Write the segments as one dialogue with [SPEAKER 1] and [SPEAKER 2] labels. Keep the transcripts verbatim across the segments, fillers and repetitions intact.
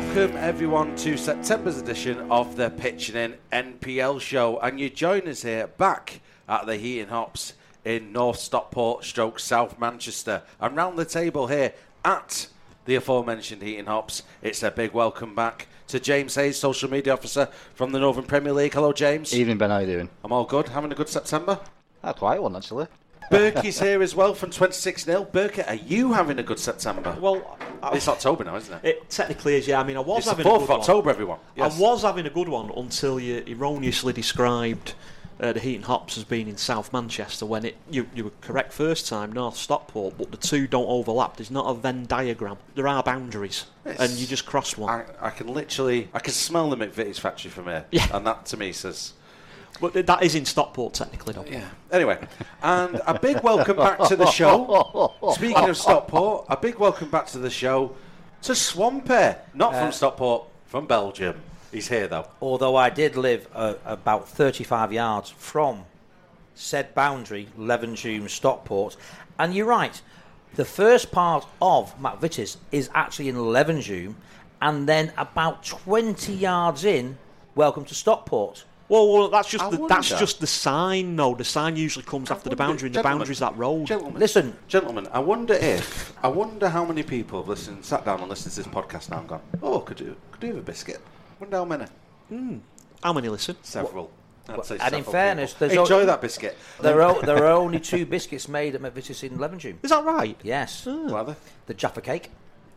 [SPEAKER 1] Welcome everyone to September's edition of the Pitching In N P L show, and you join us here back at the Heating Hops in North Stockport stroke South Manchester, and round the table here at the aforementioned Heating Hops, it's a big welcome back to James Hayes, social media officer from the Northern Premier League. Hello James.
[SPEAKER 2] Evening Ben, how are you doing?
[SPEAKER 1] I'm all good, having a good September.
[SPEAKER 2] A quiet one actually.
[SPEAKER 1] Berkey's here as well from twenty-six nil. Berkey, are you having a good September?
[SPEAKER 3] Well, I,
[SPEAKER 1] it's October now, isn't it?
[SPEAKER 3] It technically is, yeah. I mean, I was
[SPEAKER 1] it's
[SPEAKER 3] having
[SPEAKER 1] the fourth
[SPEAKER 3] a good
[SPEAKER 1] of October,
[SPEAKER 3] one.
[SPEAKER 1] everyone. Yes.
[SPEAKER 3] I was having a good one until you erroneously described uh, the Heating Hops as being in South Manchester when it you, you were correct first time, North Stockport, but the two don't overlap. There's not a Venn diagram. There are boundaries, it's, and you just cross one.
[SPEAKER 1] I, I can literally, I can smell the McVitie's factory from here,
[SPEAKER 3] yeah.
[SPEAKER 1] and that to me says...
[SPEAKER 3] But that is in Stockport, technically, though.
[SPEAKER 1] Yeah. Anyway, and a big welcome back to the show. Speaking of Stockport, a big welcome back to the show to Swampy. Not uh, from Stockport, from Belgium. He's here, though.
[SPEAKER 4] Although I did live uh, about thirty-five yards from said boundary, Levenshulme, Stockport. And you're right, the first part of McVitie's is actually in Levenshulme, and then about twenty yards in, welcome to Stockport.
[SPEAKER 3] Well, well, that's just the, that's just the sign. No, the sign usually comes I after wonder, the boundary, and the boundary's that road.
[SPEAKER 1] Gentlemen,
[SPEAKER 4] listen,
[SPEAKER 1] gentlemen, I wonder if I wonder how many people have listened, sat down and listened to this podcast now and gone, oh, could do, could do with a biscuit. Wonder how many?
[SPEAKER 3] Mm. How many listen?
[SPEAKER 1] Several.
[SPEAKER 4] Well, and several in fairness,
[SPEAKER 1] there's enjoy o- that biscuit.
[SPEAKER 4] There are there are only two biscuits made at McVitie's in Levenshulme.
[SPEAKER 3] Is that right?
[SPEAKER 4] Yes.
[SPEAKER 3] Oh.
[SPEAKER 1] What are they?
[SPEAKER 4] The Jaffa Cake,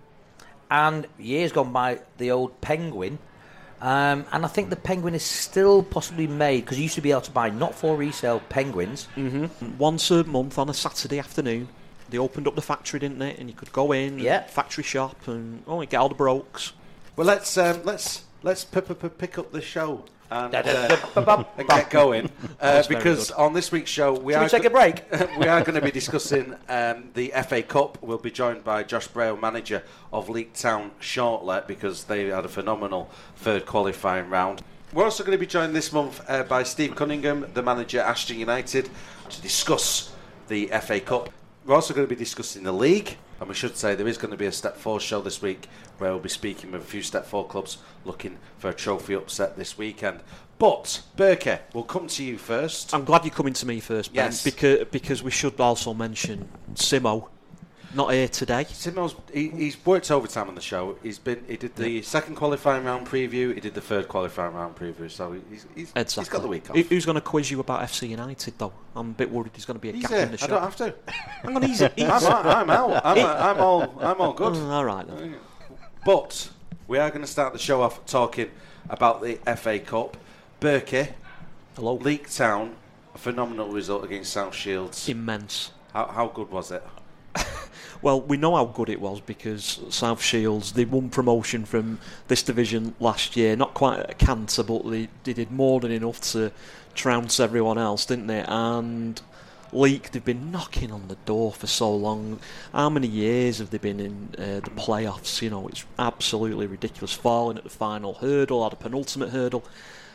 [SPEAKER 4] and years gone by, the old Penguin. Um, and I think the Penguin is still possibly made, because you used to be able to buy not for resale penguins.
[SPEAKER 3] Mm-hmm. Once a month on a Saturday afternoon, they opened up the factory, didn't they? And you could go in,
[SPEAKER 4] yeah.
[SPEAKER 3] factory shop, and oh, you get all the brokes.
[SPEAKER 1] Well, let's um, let's let's p- p- p- pick up the show and, uh, and get going, uh, because on this week's show we
[SPEAKER 4] Should
[SPEAKER 1] are
[SPEAKER 4] we take a break.
[SPEAKER 1] we are going to be discussing um, the F A Cup. We'll be joined by Josh Braille, manager of Leek Town, shortly, because they had a phenomenal third qualifying round. We're also going to be joined this month uh, by Steve Cunningham, the manager at Ashton United, to discuss the F A Cup. We're also going to be discussing the league, and we should say there is going to be a Step four show this week where we'll be speaking with a few Step four clubs looking for a trophy upset this weekend. But, Berkey, we'll come to you first.
[SPEAKER 3] I'm glad you're coming to me first, Ben,
[SPEAKER 1] yes.
[SPEAKER 3] because, because we should also mention Simo. Not here today.
[SPEAKER 1] Simo's he, he's worked overtime on the show. He's been he did the yeah. second qualifying round preview. He did the third qualifying round preview. So he's he's,
[SPEAKER 3] exactly.
[SPEAKER 1] he's got the week off.
[SPEAKER 3] Who's going to quiz you about F C United though? I'm a bit worried there's going to be a
[SPEAKER 1] he's
[SPEAKER 3] gap
[SPEAKER 1] here.
[SPEAKER 3] in the show.
[SPEAKER 1] I don't have to.
[SPEAKER 3] Hang on, easy. easy.
[SPEAKER 1] I'm, I'm out. I'm, I'm all I'm all good.
[SPEAKER 3] Oh, all right then.
[SPEAKER 1] But we are going to start the show off talking about the F A Cup. Berkey,
[SPEAKER 3] hello.
[SPEAKER 1] Leek Town, a phenomenal result against South Shields.
[SPEAKER 3] Immense.
[SPEAKER 1] How how good was it?
[SPEAKER 3] Well, we know how good it was because South Shields, they won promotion from this division last year. Not quite a canter, but they, they did more than enough to trounce everyone else, didn't they? And Leek, they've been knocking on the door for so long. How many years have they been in uh, the playoffs? You know, it's absolutely ridiculous. Falling at the final hurdle, had a penultimate hurdle.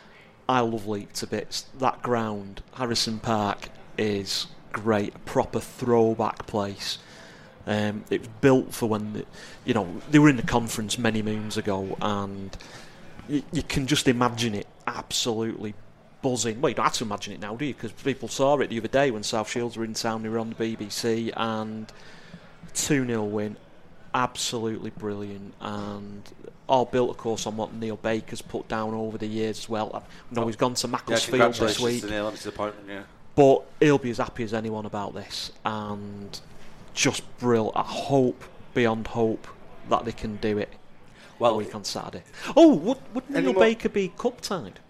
[SPEAKER 3] I love Leek to bits. That ground, Harrison Park, is great. A proper throwback place. Um, it was built for when, the, you know, they were in the conference many moons ago, and you, you can just imagine it absolutely buzzing. Well, you don't have to imagine it now, do you? Because people saw it the other day when South Shields were in town. They were on the B B C, and two nil win, absolutely brilliant, and all built, of course, on what Neil Baker's put down over the years as well. I know he's gone to Macclesfield
[SPEAKER 1] yeah,
[SPEAKER 3] this week,
[SPEAKER 1] to Neil, disappointment, yeah.
[SPEAKER 3] But he'll be as happy as anyone about this, and just brilliant. I hope beyond hope that they can do it well, a week on Saturday. Oh, would, would Neil more? Baker be cup tied?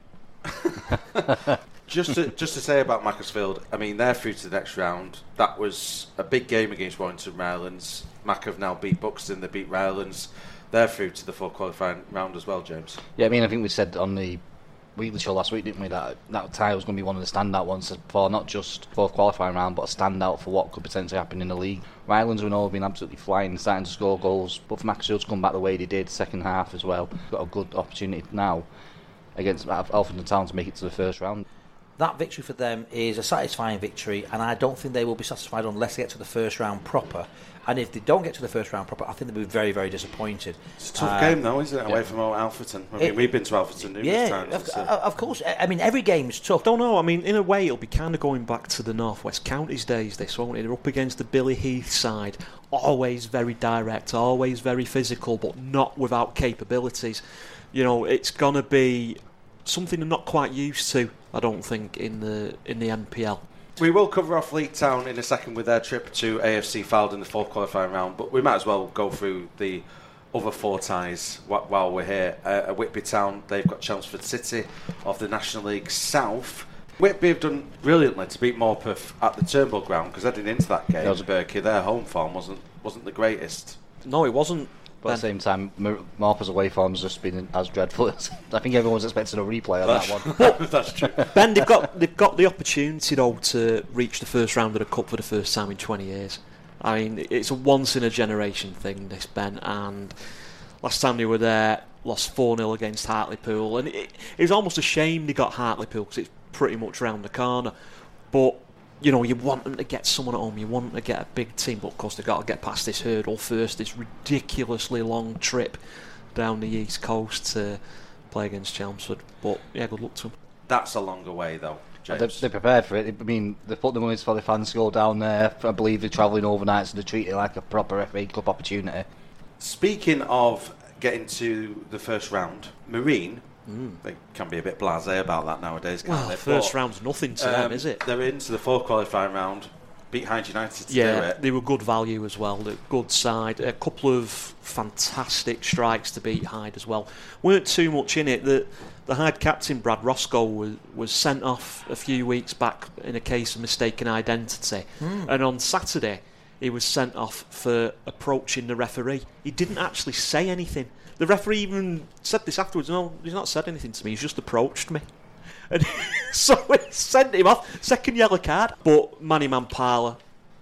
[SPEAKER 1] just to just to say about Macclesfield, I mean, they're through to the next round. That was a big game against Warrington Rylands. Mac have now beat Buxton, they beat Rylands. They're through to the fourth qualifying round as well, James.
[SPEAKER 2] Yeah, I mean, I think we said on the weekly show last week, didn't we, that that tie was going to be one of the standout ones for not just fourth qualifying round, but a standout for what could potentially happen in the league. Rylands have all been absolutely flying, starting to score goals, but for Macclesfield to come back the way they did, second half as well, got a good opportunity now against Alfreton Town to make it to the first round.
[SPEAKER 4] that victory for them is a satisfying victory, and I don't think they will be satisfied unless they get to the first round proper. And if they don't get to the first round proper, I think they'll be very, very disappointed.
[SPEAKER 1] It's a tough
[SPEAKER 4] uh,
[SPEAKER 1] game, though, isn't it? Away
[SPEAKER 2] yeah.
[SPEAKER 1] from Alfreton. I mean,
[SPEAKER 4] It-
[SPEAKER 1] we've been to Alfreton numerous
[SPEAKER 4] Yeah,
[SPEAKER 1] times.
[SPEAKER 4] of,
[SPEAKER 1] It's, uh,
[SPEAKER 4] of course. I mean, every game is tough.
[SPEAKER 3] Don't know. I mean, in a way, it'll be kind of going back to the North West Counties days. This, won't it? They're up against the Billy Heath side, always very direct, always very physical, but not without capabilities. You know, it's gonna be something they're not quite used to, I don't think, in the in the N P L.
[SPEAKER 1] We will cover off League Town in a second with their trip to A F C Fylde in the fourth qualifying round, but we might as well go through the other four ties wh- while we're here. Uh, at Whitby Town, they've got Chelmsford City of the National League South. Whitby have done brilliantly to beat Morpeth at the Turnbull ground, because heading into that game,
[SPEAKER 2] That was-
[SPEAKER 1] Berkey, their home form wasn't wasn't the greatest.
[SPEAKER 3] No, it wasn't.
[SPEAKER 2] But at the same time, Mar- Marper's away form's just been as dreadful as I think everyone was expecting a replay of that one.
[SPEAKER 1] That's true.
[SPEAKER 3] Ben, they've got they've got the opportunity though to reach the first round of the cup for the first time in twenty years. I mean, it's a once in a generation thing, this, Ben. And last time they were there, lost four nil against Hartlepool, and it, it was almost a shame they got Hartlepool because it's pretty much round the corner. But you know, you want them to get someone at home, you want them to get a big team, but of course they've got to get past this hurdle first, this ridiculously long trip down the East Coast to play against Chelmsford. But yeah, good luck to them.
[SPEAKER 1] That's a longer way, though,
[SPEAKER 2] They're,
[SPEAKER 1] James.
[SPEAKER 2] they're prepared for it. I mean, they put the money for the fans to go down there. I believe they're travelling overnight, so they treat it like a proper F A Cup opportunity.
[SPEAKER 1] Speaking of getting to the first round, Marine, they can be a bit blasé about that nowadays, can't
[SPEAKER 3] Well,
[SPEAKER 1] they?
[SPEAKER 3] first
[SPEAKER 1] But,
[SPEAKER 3] round's nothing to
[SPEAKER 1] um,
[SPEAKER 3] them, is it?
[SPEAKER 1] They're into the fourth qualifying round, beat Hyde United to do
[SPEAKER 3] Yeah,
[SPEAKER 1] it.
[SPEAKER 3] they were good value as well. They're good side. A couple of fantastic strikes to beat Hyde as well. Weren't too much in it. The the Hyde captain Brad Roscoe was was sent off a few weeks back in a case of mistaken identity, and on Saturday he was sent off for approaching the referee. He didn't actually say anything. The referee even said this afterwards. No, he's not said anything to me. He's just approached me. And so we sent him off. Second yellow card. But Manny Mampala,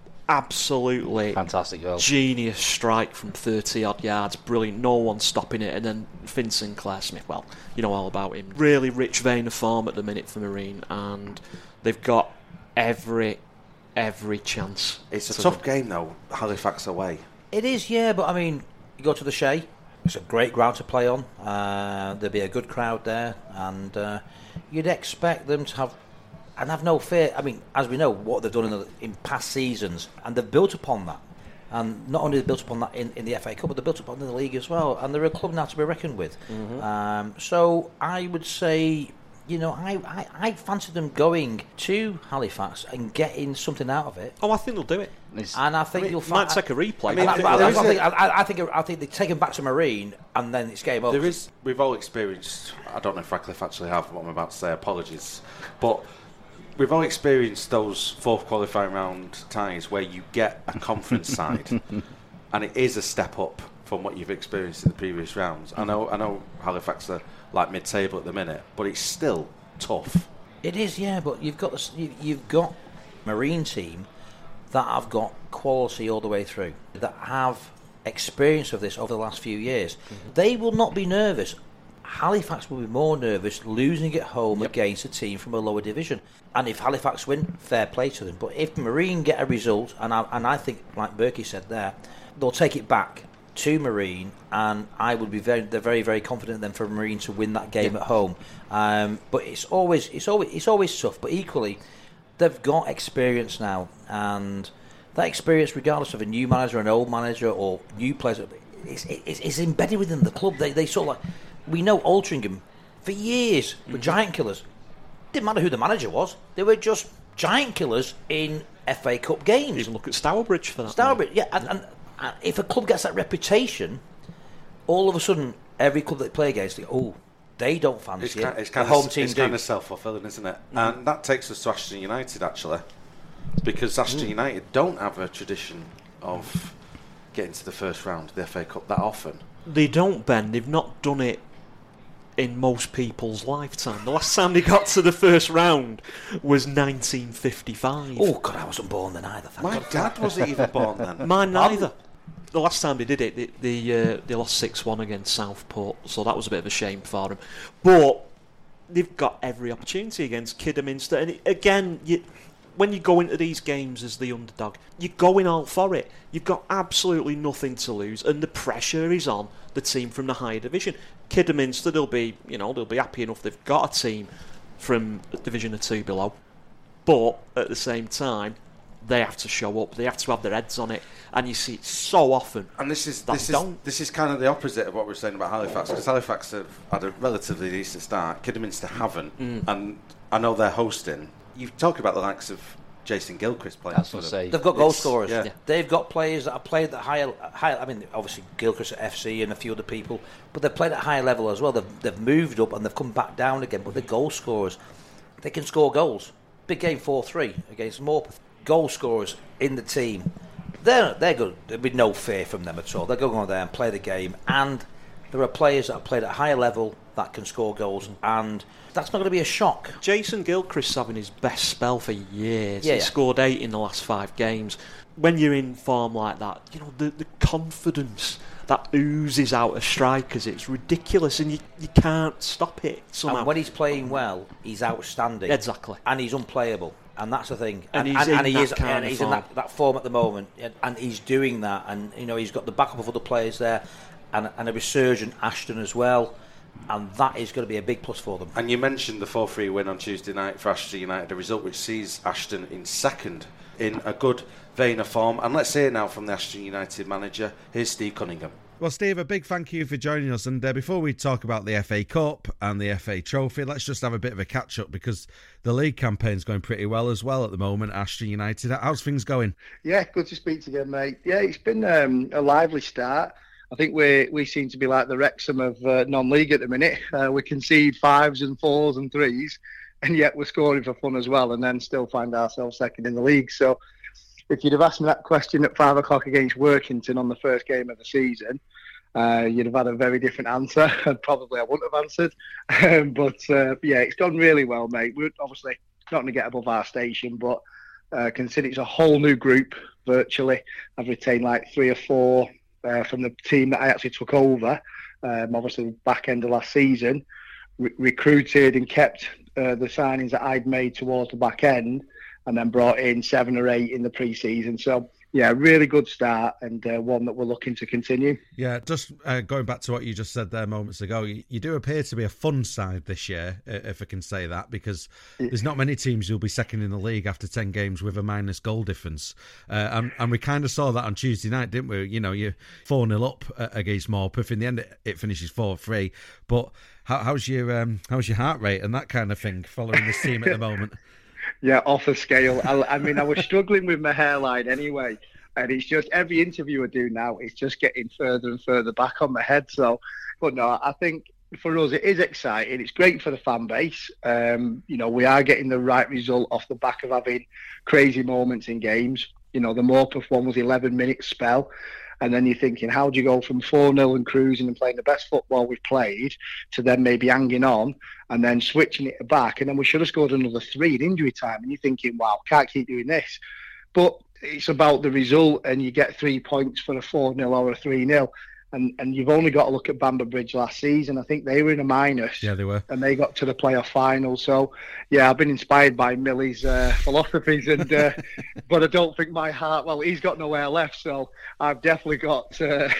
[SPEAKER 3] absolutely
[SPEAKER 2] Fantastic goal.
[SPEAKER 3] genius strike from thirty odd yards. Brilliant. No one stopping it. And then Finn Sinclair Smith. Well, you know all about him. Really rich vein of form at the minute for Marine. And they've got every, every chance.
[SPEAKER 1] It's a
[SPEAKER 3] to
[SPEAKER 1] tough game, though, Halifax away.
[SPEAKER 4] It is, yeah, but I mean, you go to the Shea. It's a great ground to play on. Uh, there'll be a good crowd there, and uh, you'd expect them to have, and have no fear. I mean, as we know, what they've done in, the, in past seasons, and they've built upon that. And not only they built upon that in, in the F A Cup, but they built upon it in the league as well. And they're a club now to be reckoned with.
[SPEAKER 3] Mm-hmm.
[SPEAKER 4] Um, so I would say, you know, I, I, I fancy them going to Halifax and getting something out of it.
[SPEAKER 3] Oh, I think they'll do it.
[SPEAKER 2] It's-
[SPEAKER 4] And I think
[SPEAKER 3] I mean,
[SPEAKER 4] you'll
[SPEAKER 3] might
[SPEAKER 4] find.
[SPEAKER 3] take a replay.
[SPEAKER 1] I mean,
[SPEAKER 4] I,
[SPEAKER 1] there-
[SPEAKER 4] I,
[SPEAKER 1] there
[SPEAKER 4] I,
[SPEAKER 1] is
[SPEAKER 4] I
[SPEAKER 1] a-
[SPEAKER 4] think, I, I think I think they take them back to Marine, and then it's game over.
[SPEAKER 1] There is, we've all experienced, I don't know if Radcliffe actually have what I'm about to say, apologies, but we've all experienced those fourth qualifying round ties where you get a conference side and it is a step up from what you've experienced in the previous rounds. I know I know Halifax are like mid-table at the minute, but it's still tough.
[SPEAKER 4] It is, yeah, but you've got this, you, you've got Marine team that have got quality all the way through, that have experience of this over the last few years.
[SPEAKER 3] Mm-hmm.
[SPEAKER 4] They will not be nervous. Halifax will be more nervous losing at home
[SPEAKER 3] Yep.
[SPEAKER 4] against a team from a lower division. And if Halifax win, fair play to them. But if Marine get a result, and I, and I think, like Berkey said there, they'll take it back to Marine, and I would be very, they're very, very confident then for Marine to win that game at home. Um, but it's always, it's always, it's always tough. But equally, they've got experience now, and that experience, regardless of a new manager, an old manager, or new players, it's, it's, it's embedded within the club. They, they sort of like, we know Altrincham for years were giant killers. Didn't matter who the manager was; they were just giant killers in F A Cup games.
[SPEAKER 3] Even look at Stourbridge for that.
[SPEAKER 4] Stourbridge, yeah, and, and, and if a club gets that reputation, all of a sudden, every club they play against, they go, oh, they don't fancy
[SPEAKER 1] It's
[SPEAKER 4] it.
[SPEAKER 1] kind, it's
[SPEAKER 4] the
[SPEAKER 1] kind
[SPEAKER 4] home
[SPEAKER 1] of,
[SPEAKER 4] team
[SPEAKER 1] it's
[SPEAKER 4] do.
[SPEAKER 1] kind of self-fulfilling, isn't it? And that takes us to Ashton United, actually, because Ashton United don't have a tradition of getting to the first round of the F A Cup that often.
[SPEAKER 3] They don't, Ben. They've not done it in most people's lifetime. The last time they got to the first round was nineteen fifty-five.
[SPEAKER 4] Oh God, I wasn't born then either. Thank
[SPEAKER 1] My
[SPEAKER 4] God.
[SPEAKER 1] dad wasn't even born then.
[SPEAKER 3] Mine neither. The last time they did it, they they, uh, they lost six one against Southport, so that was a bit of a shame for them. But they've got every opportunity against Kidderminster. And it, again, you, when you go into these games as the underdog, you're going all for it. You've got absolutely nothing to lose, and the pressure is on the team from the higher division. Kidderminster, they'll be, you know, they'll be happy enough they've got a team from a division or two below. But at the same time, they have to show up. They have to have their heads on it, and you see it so often.
[SPEAKER 1] And this is
[SPEAKER 3] that
[SPEAKER 1] this is
[SPEAKER 3] don't.
[SPEAKER 1] this is kind of the opposite of what we were saying about Halifax, because Halifax have had a relatively decent start. Kidderminster haven't,
[SPEAKER 3] Mm.
[SPEAKER 1] and I know they're hosting. You talk about the likes of Jason Gilchrist playing
[SPEAKER 2] That's
[SPEAKER 1] for
[SPEAKER 2] what I
[SPEAKER 1] them.
[SPEAKER 2] say.
[SPEAKER 4] They've got goal
[SPEAKER 1] It's-
[SPEAKER 4] scorers.
[SPEAKER 1] yeah.
[SPEAKER 2] Yeah.
[SPEAKER 4] They've got players that have played at higher, higher. I mean, obviously Gilchrist at F C and a few other people, but they've played at higher level as well. They've, they've moved up and they've come back down again. But they're goal scorers. They can score goals. Big game four three against Morpeth. Goal scorers in the team. They're they're good. There'll be no fear from them at all. They'll go on there and play the game. And there are players that have played at a higher level that can score goals, and that's not going to be a shock.
[SPEAKER 3] Jason Gilchrist's having his best spell for years.
[SPEAKER 4] Yeah,
[SPEAKER 3] he
[SPEAKER 4] yeah.
[SPEAKER 3] scored eight in the last five games. When you're in form like that, you know, the, the confidence that oozes out of strikers, it's ridiculous, and you, you can't stop it somehow.
[SPEAKER 4] And when he's playing well, he's outstanding.
[SPEAKER 3] Exactly.
[SPEAKER 4] And he's unplayable. And that's the thing.
[SPEAKER 3] And he's in
[SPEAKER 4] he
[SPEAKER 3] that
[SPEAKER 4] is,
[SPEAKER 3] kind
[SPEAKER 4] and
[SPEAKER 3] of
[SPEAKER 4] he's
[SPEAKER 3] form.
[SPEAKER 4] in that, that form at the moment. And, and he's doing that. And, you know, he's got the backup of other players there. And, and a resurgent Ashton as well. And that is going to be a big plus for them.
[SPEAKER 1] And you mentioned the four three win on Tuesday night for Ashton United, a result which sees Ashton in second in a good vein of form. And let's hear now from the Ashton United manager. Here's Steve Cunningham.
[SPEAKER 5] Well, Steve, a big thank you for joining us. And uh, before we talk about the F A Cup and the F A Trophy, let's just have a bit of a catch-up, because the league campaign's going pretty well as well at the moment, Ashton United. How's things going?
[SPEAKER 6] Yeah, good to speak to you again, mate. Yeah, it's been um, a lively start. I think we we seem to be like the Wrexham of uh, non-league at the minute. Uh, we concede fives and fours and threes, and yet we're scoring for fun as well, and then still find ourselves second in the league. So if you'd have asked me that question at five o'clock against Workington on the first game of the season, uh, you'd have had a very different answer, and probably I wouldn't have answered. Um, but uh, yeah, it's gone really well, mate. We're obviously not going to get above our station, but uh, consider it's a whole new group virtually. I've retained like three or four uh, from the team that I actually took over, um, obviously back end of last season, re- recruited and kept uh, the signings that I'd made towards the back end, and then brought in seven or eight in the pre-season. So, yeah, really good start, and uh, one that we're looking to continue.
[SPEAKER 5] Yeah, just uh, going back to what you just said there moments ago, you, you do appear to be a fun side this year, if I can say that, because there's not many teams who'll be second in the league after ten games with a minus goal difference. Uh, and, and we kind of saw that on Tuesday night, didn't we? You know, you're four nil up against Morpeth. In the end, it, it finishes four three. But how, how's your um, how's your heart rate and that kind of thing following this team at the moment?
[SPEAKER 6] Yeah, off the scale. I, I mean, I was struggling with my hairline anyway, and it's just every interview I do now, it's just getting further and further back on my head. So, but no, I think for us it is exciting. It's great for the fan base. Um, you know, we are getting the right result off the back of having crazy moments in games. You know, the Morpeth one was eleven minute spell. And then you're thinking, how do you go from four nil and cruising and playing the best football we've played to then maybe hanging on and then switching it back? And then we should have scored another three in injury time. And you're thinking, wow, can't keep doing this. But it's about the result, and you get three points for a four nil or a three nil. And and you've only got to look at Bamber Bridge last season. I think they were in a minus.
[SPEAKER 5] Yeah, they were.
[SPEAKER 6] And they got to the playoff final. So, yeah, I've been inspired by Millie's uh, philosophies. and uh, But I don't think my heart, well, he's got nowhere left. So I've definitely got, uh,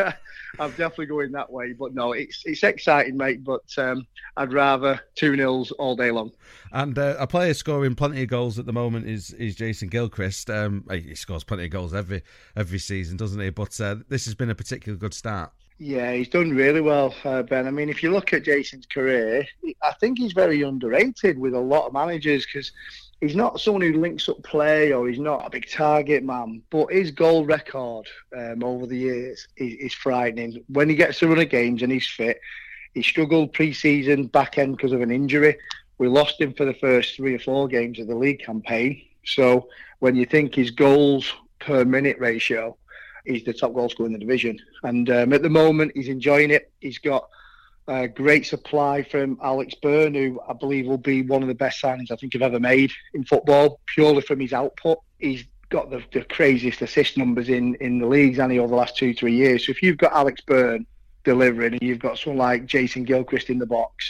[SPEAKER 6] I'm definitely going that way. But no, it's it's exciting, mate. But um, I'd rather two nils all day long.
[SPEAKER 5] And uh, a player scoring plenty of goals at the moment is is Jason Gilchrist. Um, he scores plenty of goals every every season, doesn't he? But uh, this has been a particularly good start.
[SPEAKER 6] Yeah, he's done really well, uh, Ben. I mean, if you look at Jason's career, I think he's very underrated with a lot of managers, because he's not someone who links up play, or he's not a big target man, but his goal record um, over the years is, is frightening. When he gets to run of games and he's fit, he struggled pre-season back end because of an injury. We lost him for the first three or four games of the league campaign. So when you think his goals per minute ratio, he's the top goal scorer in the division. And um, at the moment, he's enjoying it. He's got a great supply from Alex Byrne, who I believe will be one of the best signings I think I've ever made in football, purely from his output. He's got the, the craziest assist numbers in, in the leagues, and over the last two, three years. So if you've got Alex Byrne delivering, and you've got someone like Jason Gilchrist in the box,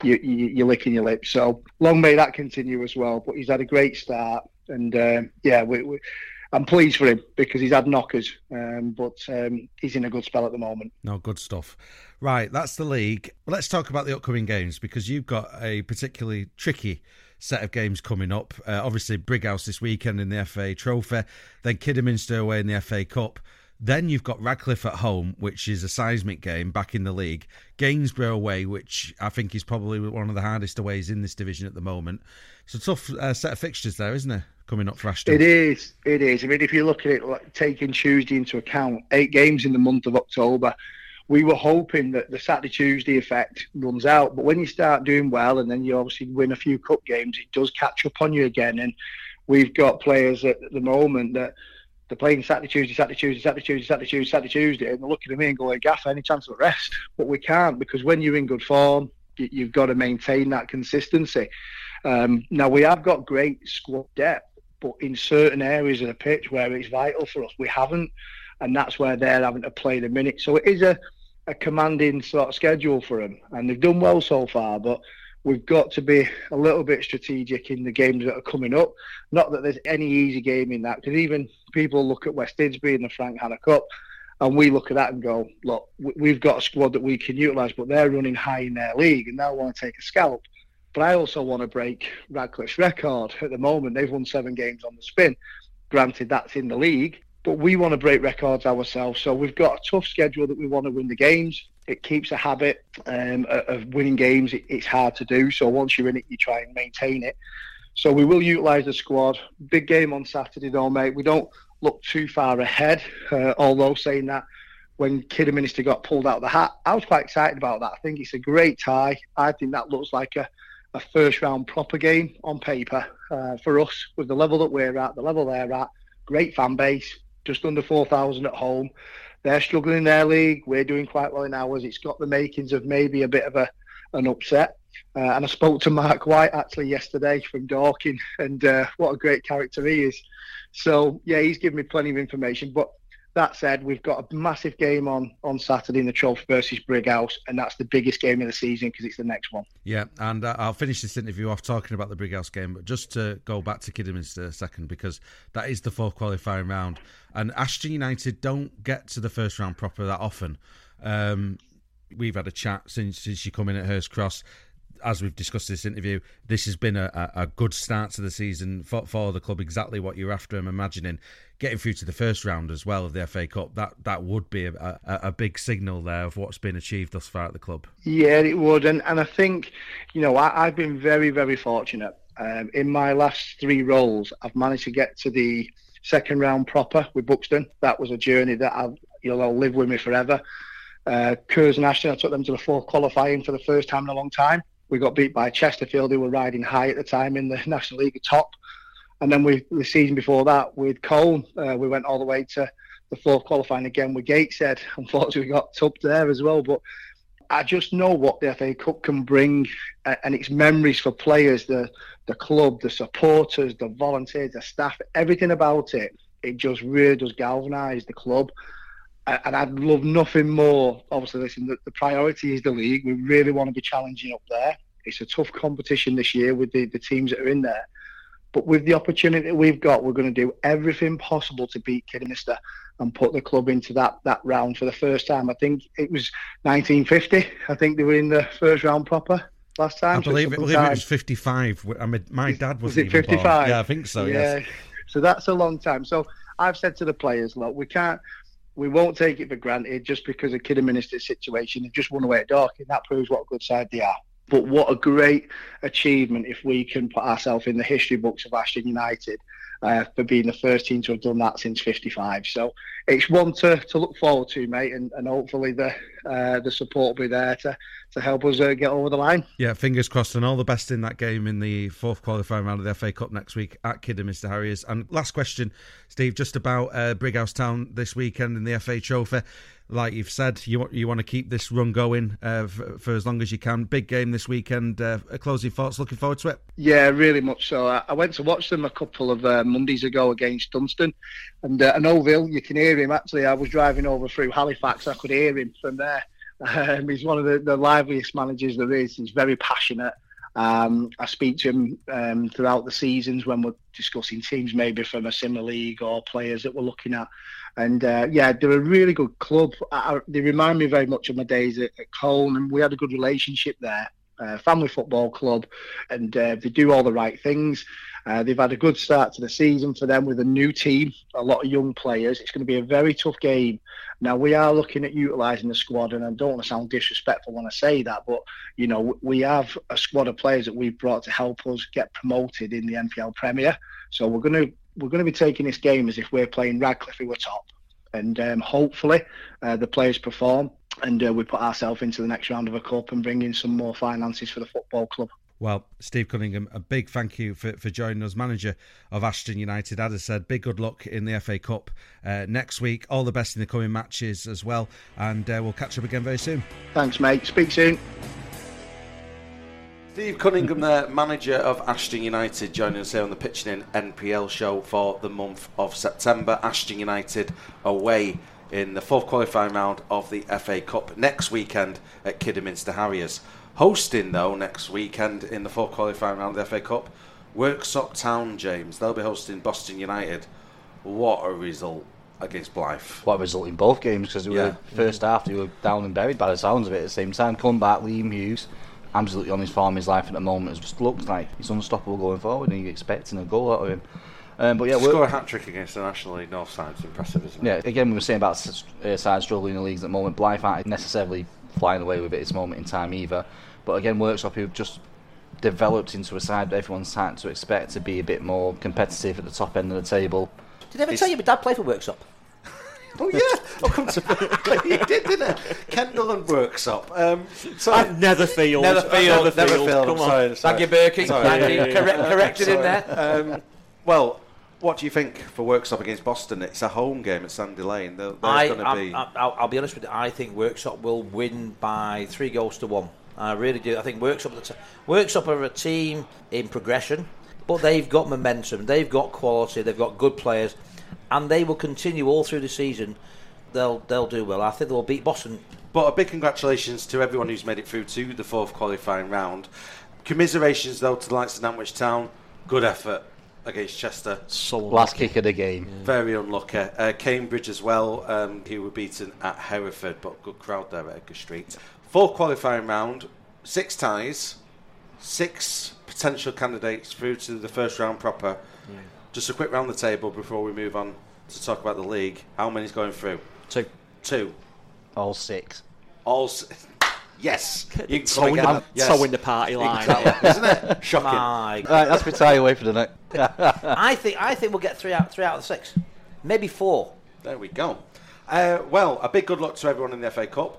[SPEAKER 6] you, you, you're licking your lips. So long may that continue as well. But he's had a great start, and uh, yeah, we, we, I'm pleased for him because he's had knockers, um, but um, he's in a good spell at the moment.
[SPEAKER 5] No, good stuff. Right, that's the league. Well, let's talk about the upcoming games, because you've got a particularly tricky set of games coming up. Uh, obviously, Brighouse this weekend in the F A Trophy, then Kidderminster away in the F A Cup. Then you've got Radcliffe at home, which is a seismic game back in the league. Gainsborough away, which I think is probably one of the hardest aways in this division at the moment. It's a tough uh, set of fixtures there, isn't it, coming up for Ashton?
[SPEAKER 6] It is, it is. I mean, if you look at it, like, taking Tuesday into account, eight games in the month of October, we were hoping that the Saturday-Tuesday effect runs out. But when you start doing well and then you obviously win a few cup games, it does catch up on you again. And we've got players at the moment that they're playing Saturday, Tuesday, Saturday, Tuesday, Saturday, Tuesday, Saturday, Tuesday, Saturday, Tuesday, and they're looking at me and going, Gaffer, any chance of rest? But we can't, because when you're in good form, you've got to maintain that consistency. Um, now, we have got great squad depth, but in certain areas of the pitch where it's vital for us, we haven't, and that's where they're having to play the minute. So it is a, a commanding sort of schedule for them, and they've done well so far, but we've got to be a little bit strategic in the games that are coming up. Not that there's any easy game in that, because even people look at West Didsbury in the Frank Hanna Cup, and we look at that and go, look, we've got a squad that we can utilise, but they're running high in their league, and they'll want to take a scalp. But I also want to break Radcliffe's record. At the moment, they've won seven games on the spin. Granted, that's in the league, but we want to break records ourselves. So we've got a tough schedule that we want to win the games. It keeps a habit um, of winning games. It, it's hard to do. So once you're in it, you try and maintain it. So we will utilise the squad. Big game on Saturday, though, mate. We don't look too far ahead. Uh, although saying that, when Kidderminster got pulled out of the hat, I was quite excited about that. I think it's a great tie. I think that looks like a, a first-round proper game on paper uh, for us, with the level that we're at, the level they're at. Great fan base, just under four thousand at home. They're struggling in their league. We're doing quite well in ours. It's got the makings of maybe a bit of a an upset. Uh, and I spoke to Mark White actually yesterday from Dorking, and uh, what a great character he is. So, yeah, he's given me plenty of information. But that said, we've got a massive game on, on Saturday in the Trophy versus Brighouse, and that's the biggest game of the season because it's the next one.
[SPEAKER 5] Yeah, and uh, I'll finish this interview off talking about the Brighouse game, but just to go back to Kidderminster a second, because that is the fourth qualifying round, and Ashton United don't get to the first round proper that often. Um, we've had a chat since, since you come in at Hurst Cross. As we've discussed this interview, this has been a, a, a good start to the season for, for the club, exactly what you're after. I'm imagining getting through to the first round as well of the F A Cup. That that would be a, a, a big signal there of what's been achieved thus far at the club.
[SPEAKER 6] Yeah, it would. And, and I think, you know, I, I've been very, very fortunate. Um, in my last three roles, I've managed to get to the second round proper with Buxton. That was a journey that I'll, you'll all live with me forever. Uh, Curzon and Ashton, I took them to the fourth qualifying for the first time in a long time. We got beat by Chesterfield, who were riding high at the time in the National League top. And then we, the season before that with Colne, uh, we went all the way to the fourth qualifying again with Gateshead. Unfortunately, we got tubbed there as well. But I just know what the F A Cup can bring, and its memories for players, the the club, the supporters, the volunteers, the staff, everything about it. It just really does galvanise the club. And I'd love nothing more. Obviously, listen, the, the priority is the league. We really want to be challenging up there. It's a tough competition this year with the, the teams that are in there. But with the opportunity that we've got, we're going to do everything possible to beat Kidderminster and put the club into that, that round for the first time. I think it was nineteen fifty. I think they were in the first round proper last time.
[SPEAKER 5] I believe, it, I believe it was fifty-five. I mean, my dad wasn't
[SPEAKER 6] was it
[SPEAKER 5] even
[SPEAKER 6] fifty-five?
[SPEAKER 5] Born. Yeah, I think so,
[SPEAKER 6] yeah.
[SPEAKER 5] yes.
[SPEAKER 6] So that's a long time. So I've said to the players, look, we can't, we won't take it for granted just because of Kidderminster's situation. They've just won away at Dorking. That proves what a good side they are. But what a great achievement if we can put ourselves in the history books of Ashton United uh, for being the first team to have done that since fifty-five. So it's one to, to look forward to, mate, and, and hopefully the uh, the support will be there to, to help us uh, get over the line.
[SPEAKER 5] Yeah, fingers crossed, and all the best in that game in the fourth qualifying round of the F A Cup next week at Kidderminster Harriers. And last question, Steve, just about uh, Brighouse Town this weekend in the F A Trophy. Like you've said, you you want to keep this run going uh, for, for as long as you can. Big game this weekend. Uh, closing thoughts, looking forward to it?
[SPEAKER 6] Yeah, really much so. I, I went to watch them a couple of uh, Mondays ago against Dunstan. And uh, and Oville, you can hear him. Actually, I was driving over through Halifax. I could hear him from there Um, he's one of the, the liveliest managers there is. He's very passionate. Um, I speak to him um, throughout the seasons when we're discussing teams maybe from a similar league or players that we're looking at. And uh, yeah, they're a really good club. I, they remind me very much of my days at, at Colne, and we had a good relationship there. Uh, family football club, and uh, they do all the right things. Uh, they've had a good start to the season for them with a new team, a lot of young players. It's going to be a very tough game. Now, we are looking at utilising the squad, and I don't want to sound disrespectful when I say that, but, you know, we have a squad of players that we've brought to help us get promoted in the N P L Premier. So we're going to we're going to be taking this game as if we're playing Radcliffe, who were top. And um, hopefully uh, the players perform, and uh, we put ourselves into the next round of a cup and bring in some more finances for the football club.
[SPEAKER 5] Well, Steve Cunningham, a big thank you for, for joining us, manager of Ashton United. As I said, big good luck in the F A Cup uh, next week. All the best in the coming matches as well. And uh, we'll catch up again very soon.
[SPEAKER 6] Thanks, mate. Speak soon.
[SPEAKER 1] Steve Cunningham there, manager of Ashton United, joining us here on the Pitching In N P L show for the month of September. Ashton United away in the fourth qualifying round of the F A Cup next weekend at Kidderminster Harriers. Hosting, though, next weekend in the fourth qualifying round of the F A Cup, Worksop Town, James. They'll be hosting Boston United. What a result against Blyth.
[SPEAKER 2] What a result in both games, because we
[SPEAKER 1] Yeah.
[SPEAKER 2] were first half, they were down and buried by the sounds of it at the same time. Come back, Liam Hughes, absolutely on his form, his life at the moment. It just looks like he's unstoppable going forward, and you're expecting a goal out of him. Um, but yeah,
[SPEAKER 1] to score a hat-trick against the National League North side is impressive, isn't it?
[SPEAKER 2] Yeah, again, we were saying about uh, sides struggling in the leagues at the moment. Blyth aren't necessarily flying away with it at this moment in time either. But again, Worksop, who've just developed into a side that everyone's starting to expect to be a bit more competitive at the top end of the table.
[SPEAKER 4] Did I ever
[SPEAKER 1] It's-
[SPEAKER 4] tell you my dad played for Worksop?
[SPEAKER 1] Oh yeah, I'll come to he did, didn't it? Kendall and Worksop. Um, so
[SPEAKER 3] Uh, Netherfield.
[SPEAKER 1] Netherfield,
[SPEAKER 3] Netherfield.
[SPEAKER 1] Netherfield.
[SPEAKER 3] Come
[SPEAKER 1] I'm
[SPEAKER 3] on.
[SPEAKER 1] sorry, sorry.
[SPEAKER 4] Thank you, Berkey.
[SPEAKER 1] Sorry.
[SPEAKER 4] Thank you.
[SPEAKER 1] Yeah, yeah,
[SPEAKER 4] Correct,
[SPEAKER 1] yeah.
[SPEAKER 4] corrected him
[SPEAKER 1] Sorry.
[SPEAKER 4] there.
[SPEAKER 1] Um, well, what do you think for Worksop against Boston? It's a home game at Sandy Lane. They're, they're
[SPEAKER 4] I,
[SPEAKER 1] going to
[SPEAKER 4] I'm-
[SPEAKER 1] be.
[SPEAKER 4] I'm- I'll, I'll be honest with you. I think Worksop will win by three goals to one. I really do. I think Worksop, are the t- Worksop are a team in progression, but they've got momentum. They've got quality. They've got good players, and they will continue all through the season. They'll they'll do well. I think they'll beat Boston.
[SPEAKER 1] But a big congratulations to everyone who's made it through to the fourth qualifying round. Commiserations, though, to the likes of Nantwich Town. Good effort against Chester.
[SPEAKER 3] So
[SPEAKER 2] Last kick of the game.
[SPEAKER 1] Very unlucky. Uh, Cambridge as well, um, who were beaten at Hereford, but good crowd there at Edgar Street. Fourth qualifying round, six ties, six potential candidates through to the first round proper. Yeah. Just a quick round the table before we move on to talk about the league. How many's going through?
[SPEAKER 3] Two.
[SPEAKER 1] Two.
[SPEAKER 2] All six.
[SPEAKER 1] All s- Yes. You can
[SPEAKER 3] Towing
[SPEAKER 1] come
[SPEAKER 3] the,
[SPEAKER 1] again. Yes.
[SPEAKER 3] towing the party line.
[SPEAKER 1] Isn't it? Shocking.
[SPEAKER 4] My,
[SPEAKER 2] Right, that's my tie away for the night.
[SPEAKER 4] I think I think we'll get three out three out of the six, maybe four.
[SPEAKER 1] There we go. Uh, well, a big good luck to everyone in the F A Cup.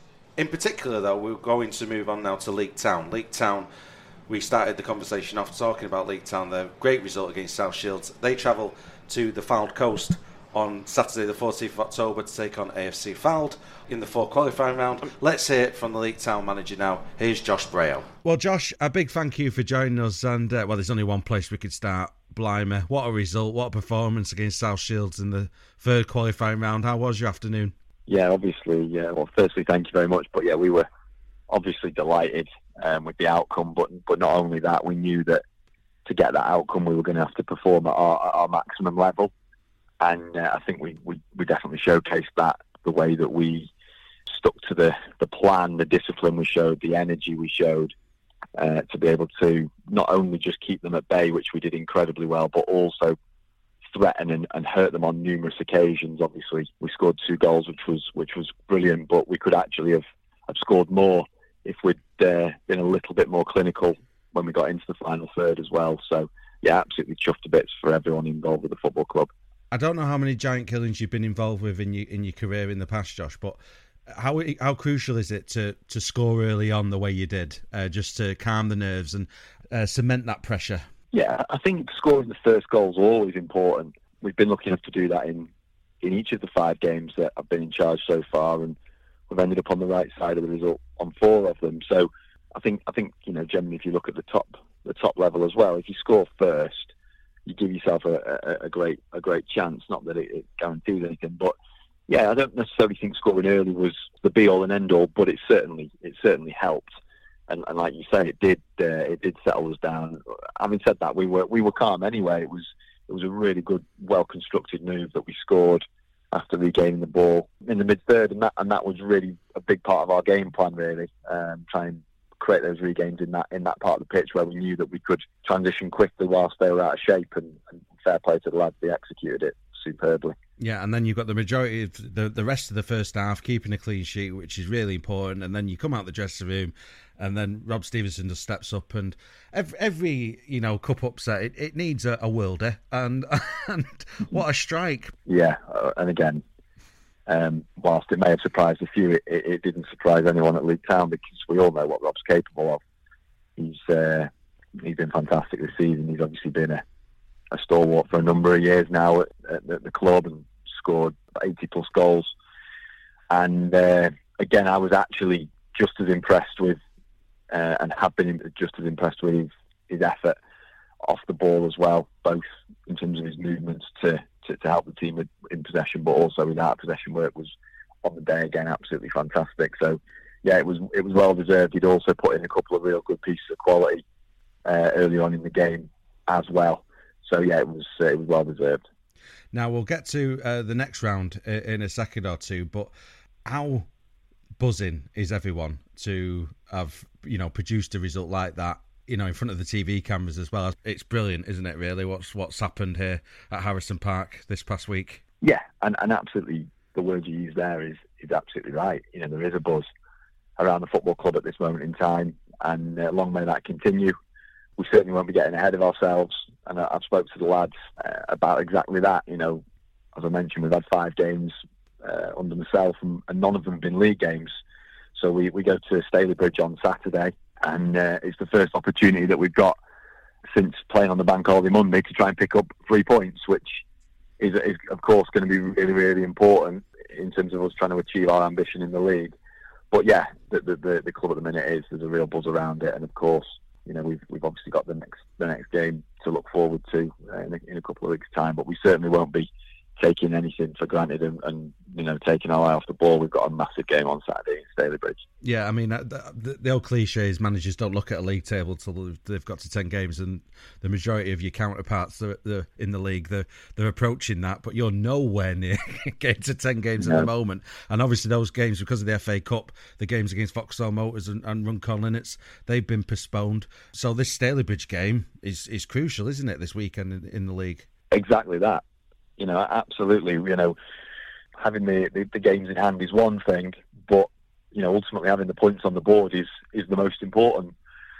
[SPEAKER 1] In particular, though, we're going to move on now to Leek Town. Leek Town, we started the conversation off talking about Leek Town. Their great result against South Shields. They travel to the Fylde Coast on Saturday the fourteenth of October to take on A F C Fylde in the fourth qualifying round. Let's hear it from the Leek Town manager now. Here's Josh Braille.
[SPEAKER 5] Well, Josh, a big thank you for joining us. And, uh, well, there's only one place we could start. Blimey, what a result, what a performance against South Shields in the third qualifying round. How was your afternoon?
[SPEAKER 7] Yeah, obviously, yeah. Well, firstly, thank you very much. But yeah, we were obviously delighted um, with the outcome. But but not only that, we knew that to get that outcome, we were going to have to perform at our, at our maximum level. And uh, I think we, we, we definitely showcased that, the way that we stuck to the, the plan, the discipline we showed, the energy we showed, uh, to be able to not only just keep them at bay, which we did incredibly well, but also threaten and, and hurt them on numerous occasions. Obviously, we scored two goals, which was which was brilliant, but we could actually have, have scored more if we'd uh, been a little bit more clinical when we got into the final third as well. So, yeah, absolutely chuffed to bits for everyone involved with the football club.
[SPEAKER 5] I don't know how many giant killings you've been involved with in your in your career in the past, Josh, but how how crucial is it to, to score early on the way you did, uh, just to calm the nerves and uh, cement that pressure?
[SPEAKER 7] Yeah, I think scoring the first goal is always important. We've been lucky enough to do that in, in each of the five games that I've been in charge so far, and we've ended up on the right side of the result on four of them. So I think I think you know generally, if you look at the top the top level as well, if you score first, you give yourself a, a, a great a great chance. Not that it, it guarantees anything, but Yeah, I don't necessarily think scoring early was the be all and end all, but it certainly it certainly helped. And, and like you say, it did uh, it did settle us down. Having said that, we were we were calm anyway. It was it was a really good, well constructed move that we scored after regaining the ball in the mid third, and that and that was really a big part of our game plan. Really, um, try and create those regains in that in that part of the pitch where we knew that we could transition quickly whilst they were out of shape. And, and fair play to the lads, they executed it superbly.
[SPEAKER 5] Yeah, and then you've got the majority of the, the rest of the first half keeping a clean sheet, which is really important. And then you come out the dressing room, and then Rob Stevenson just steps up. And every, every you know cup upset, it, it needs a, a worlder. And and what a strike!
[SPEAKER 7] Yeah, uh, and again, um, whilst it may have surprised a few, it, it, it didn't surprise anyone at League Town because we all know what Rob's capable of. He's uh, he's been fantastic this season. He's obviously been a, a stalwart for a number of years now at, at, at the club and scored eighty plus goals. And uh, again, I was actually just as impressed with, uh, and have been just as impressed with his, his effort off the ball as well, both in terms of his movements to, to, to help the team with, in possession, but also his out of possession work was on the day again absolutely fantastic. So yeah, it was it was well deserved. He'd also put in a couple of real good pieces of quality uh, early on in the game as well. So yeah, it was uh, it was well deserved.
[SPEAKER 5] Now we'll get to uh, the next round in a second or two, but how buzzing is everyone to have you know produced a result like that? You know, in front of the T V cameras as well. It's brilliant, isn't it? Really, what's what's happened here at Harrison Park this past week?
[SPEAKER 7] Yeah, and, and absolutely, the word you use there is is absolutely right. You know, there is a buzz around the football club at this moment in time, and uh, long may that continue. We certainly won't be getting ahead of ourselves, and I, I've spoke to the lads uh, about exactly that. You know, as I mentioned, we've had five games uh, under myself, and, and none of them have been league games. So we, we go to Stalybridge on Saturday, and uh, it's the first opportunity that we've got since playing on the Bank Holiday Monday to try and pick up three points, which is, is of course going to be really, really important in terms of us trying to achieve our ambition in the league. But yeah, the the, the club at the minute is there's a real buzz around it, and of course, you know, we've we've obviously got the next the next game to look forward to uh, in, a, in a couple of weeks' time. But we certainly won't be taking anything for granted and, and you know taking our eye off the ball. We've got a massive game on Saturday in Stalybridge. Yeah,
[SPEAKER 5] I mean the, the, the old cliche is managers don't look at a league table until they've got to ten games, and the majority of your counterparts they're, they're in the league they're they're approaching that, but you're nowhere near getting to ten games no. at the moment. And obviously those games, because of the F A Cup, the games against Vauxhall Motors and, and Runcorn Linnets, they've been postponed. So this Stalybridge game is is crucial, isn't it, this weekend in, in the league?
[SPEAKER 7] Exactly that. You know, absolutely. You know, having the, the, the games in hand is one thing, but you know, ultimately having the points on the board is is the most important.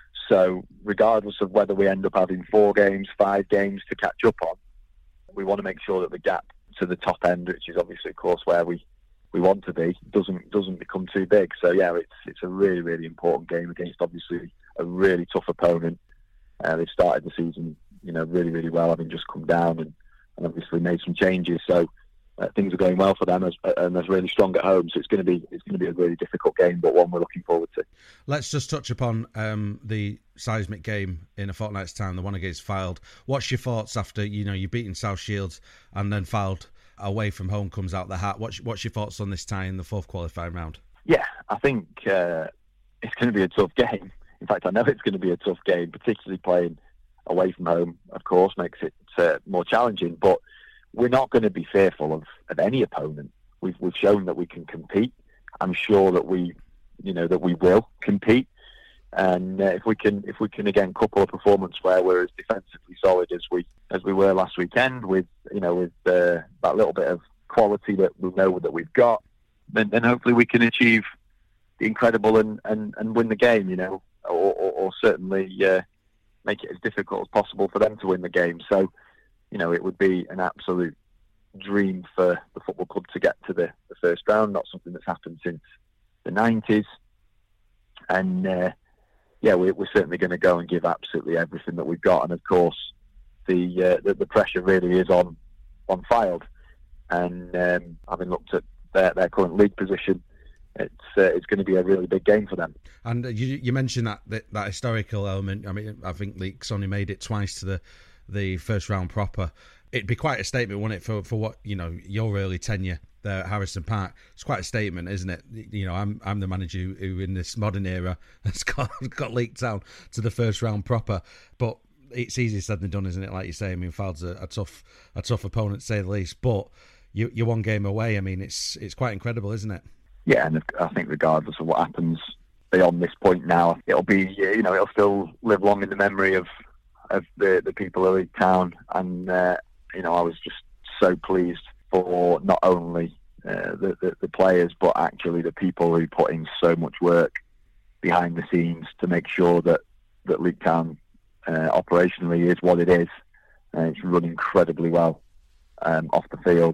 [SPEAKER 7] So, regardless of whether we end up having four games, five games to catch up on, we want to make sure that the gap to the top end, which is obviously, of course, where we, we want to be, doesn't doesn't become too big. So, yeah, it's it's a really really important game against obviously a really tough opponent. Uh, they've started the season, you know, really really well, having just come down and. And obviously made some changes, so uh, things are going well for them, as, and they're really strong at home. So it's going to be it's going to be a really difficult game, but one we're looking forward to.
[SPEAKER 5] Let's just touch upon um, the seismic game in a fortnight's time, the one against Fylde. What's your thoughts after you know you've beaten South Shields and then Fylde away from home comes out the hat? What's what's your thoughts on this tie in the fourth qualifying round?
[SPEAKER 7] Yeah, I think uh, it's going to be a tough game. In fact, I know it's going to be a tough game, particularly playing away from home, of course, makes it uh, more challenging. But we're not going to be fearful of, of any opponent. We've we've shown that we can compete. I'm sure that we, you know, that we will compete. And uh, if we can, if we can again couple a performance where we're as defensively solid as we as we were last weekend, with you know, with uh, that little bit of quality that we know that we've got, then, then hopefully we can achieve the incredible and, and, and win the game. You know, or, or, or certainly. Uh, make it as difficult as possible for them to win the game. So, you know, it would be an absolute dream for the football club to get to the, the first round, not something that's happened since the nineties. And, uh, yeah, we, we're certainly going to go and give absolutely everything that we've got. And, of course, the uh, the, the pressure really is on, on Fylde. And um, having looked at their, their current league position, it's uh, it's going to be a really big game for them.
[SPEAKER 5] And you you mentioned that, that that historical element. I mean, I think Leeks only made it twice to the the first round proper. it'd be quite a statement, wouldn't it, for, for what, you know, your early tenure there at Harrison Park. It's quite a statement, isn't it? You know, I'm I'm the manager who, who in this modern era has got, got Leek Town to the first round proper. But it's easier said than done, isn't it? Like you say, I mean, Fylde's a, a tough a tough opponent, to say the least. But you, you're one game away. I mean, it's it's quite incredible, isn't it?
[SPEAKER 7] Yeah, and I think regardless of what happens beyond this point now, it'll be, you know, it'll still live long in the memory of of the, the people of Leek Town. And, uh, you know, I was just so pleased for not only uh, the, the, the players, but actually the people who put in so much work behind the scenes to make sure that, that Leek Town uh, operationally is what it is. Uh, it's run incredibly well um, off the field.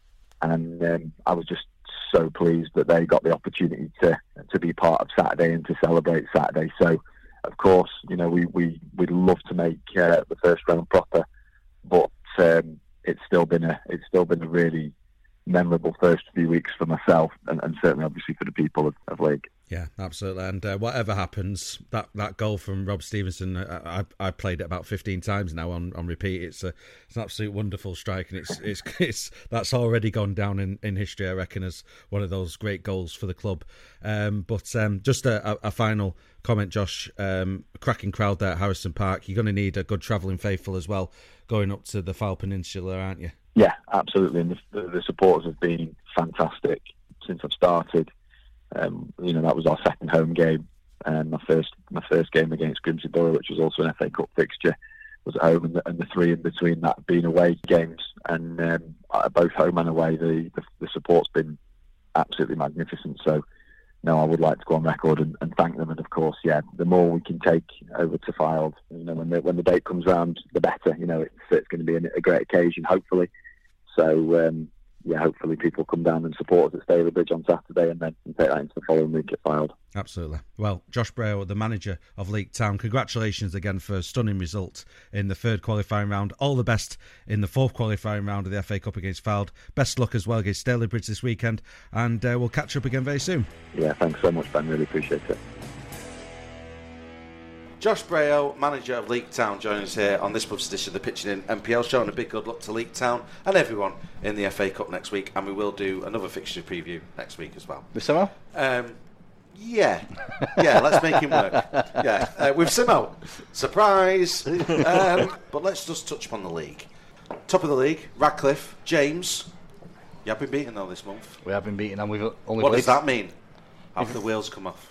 [SPEAKER 7] And um, I was just so pleased that they got the opportunity to to be part of Saturday and to celebrate Saturday. So, of course, you know, we, we, we'd love to make uh, the first round proper, but um, it's still been a it's still been a really memorable first few weeks for myself and, and certainly obviously for the people of, of Leek.
[SPEAKER 5] Yeah, absolutely. And uh, whatever happens, that, that goal from Rob Stevenson, I, I I played it about fifteen times now on, on repeat. It's a it's an absolute wonderful strike, and it's it's it's that's already gone down in, in history, I reckon, as one of those great goals for the club. Um, but um, just a, a final comment, Josh. Um, cracking crowd there at Harrison Park. You're going to need a good travelling faithful as well, going up to the Fylde Peninsula, aren't you?
[SPEAKER 7] Yeah, absolutely. And the, the, the supporters have been fantastic since I've started. Um, you know, that was our second home game, and my first my first game against Grimsby Borough, which was also an F A Cup fixture, was at home, and the, and the three in between that have been away games, and um, both home and away, the, the the support's been absolutely magnificent. So, no, I would like to go on record and, and thank them, and of course, yeah, the more we can take over to Fylde, you know, when the when the date comes round, the better. You know, it's it's going to be a, a great occasion, hopefully. So. Um, Yeah, hopefully people come down and support us at Stalybridge on Saturday and then take that into the following week at Fylde.
[SPEAKER 5] Absolutely. Well, Josh Brayle, the manager of Leek Town, congratulations again for a stunning result in the third qualifying round. All the best in the fourth qualifying round of the F A Cup against Fylde. Best luck as well against Stalybridge this weekend, and uh, we'll catch up again very soon.
[SPEAKER 7] Yeah, thanks so much, Ben. Really appreciate it.
[SPEAKER 1] Josh Brayle, manager of Leek Town, joining us here on this month's edition of the Pitching In M P L show, and a big good luck to Leek Town and everyone in the F A Cup next week, and we will do another fixture preview next week as well.
[SPEAKER 2] With Simo?
[SPEAKER 1] Um, yeah, yeah, let's make him work. Yeah, uh, with Simo. Surprise! Um, but let's just touch upon the league. Top of the league, Radcliffe, James. You have been beaten though this month.
[SPEAKER 2] We have been beaten, and we've only
[SPEAKER 1] What
[SPEAKER 2] played...
[SPEAKER 1] does that mean? Have the wheels come off?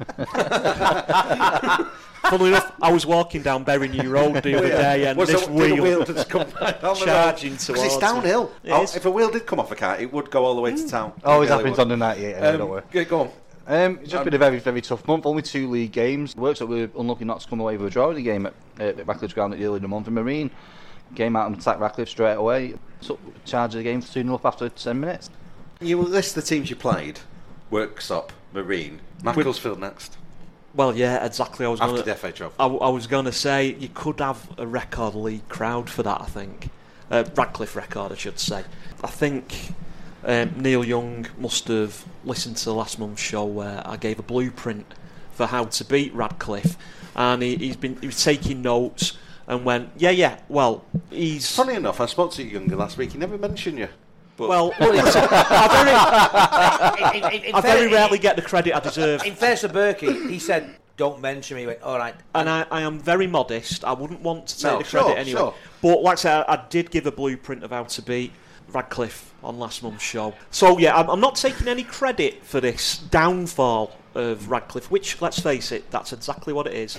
[SPEAKER 3] Funnily enough, I was walking down Berry New Road the other day, and
[SPEAKER 1] Was
[SPEAKER 3] this
[SPEAKER 1] the, did
[SPEAKER 3] wheel,
[SPEAKER 1] the wheel just come right down the
[SPEAKER 3] charging
[SPEAKER 1] road?
[SPEAKER 3] towards
[SPEAKER 1] Because it's downhill.
[SPEAKER 3] It
[SPEAKER 1] Oh,
[SPEAKER 3] is.
[SPEAKER 1] if a wheel did come off a car, it would go all the way to town.
[SPEAKER 2] Always
[SPEAKER 1] It really
[SPEAKER 2] happens
[SPEAKER 1] would.
[SPEAKER 2] on the ninety-eight, anyway,
[SPEAKER 1] Um,
[SPEAKER 2] don't worry.
[SPEAKER 1] yeah, go on.
[SPEAKER 2] Um, it's just been a very, very tough month. Only two league games. Works out we're unlucky not to come away with a draw in the game at, uh, at Radcliffe's ground at the early in the month. And Marine came out and attacked Radcliffe straight away. Took charge of the game for two nil up after ten minutes.
[SPEAKER 1] You list the teams you played: Worksop, Marine, Macclesfield next.
[SPEAKER 3] well, yeah, exactly. I was
[SPEAKER 1] After
[SPEAKER 3] gonna,
[SPEAKER 1] the F A Trophy.
[SPEAKER 3] I, w- I was going to say you could have a record league crowd for that. I think uh, Radcliffe record, I should say. I think um, Neil Young must have listened to last month's show where I gave a blueprint for how to beat Radcliffe, and he, he's been he was taking notes and went, yeah, yeah. Well, he's
[SPEAKER 1] Funny enough, I spoke to you younger last week. He never mentioned you. But
[SPEAKER 3] well. it's- I very,
[SPEAKER 4] In, in, in
[SPEAKER 3] I very
[SPEAKER 4] fair-
[SPEAKER 3] rarely get the credit I deserve.
[SPEAKER 4] In fairness to Berkey, he said, "Don't mention me." He went, "All right."
[SPEAKER 3] And I, I am very modest. I wouldn't want to take
[SPEAKER 1] No,
[SPEAKER 3] the credit
[SPEAKER 1] sure,
[SPEAKER 3] anyway.
[SPEAKER 1] sure.
[SPEAKER 3] But like I said, I, I did give a blueprint of how to beat Radcliffe on last month's show. So yeah, I'm, I'm not taking any credit for this downfall of Radcliffe, which, let's face it, that's exactly what it is.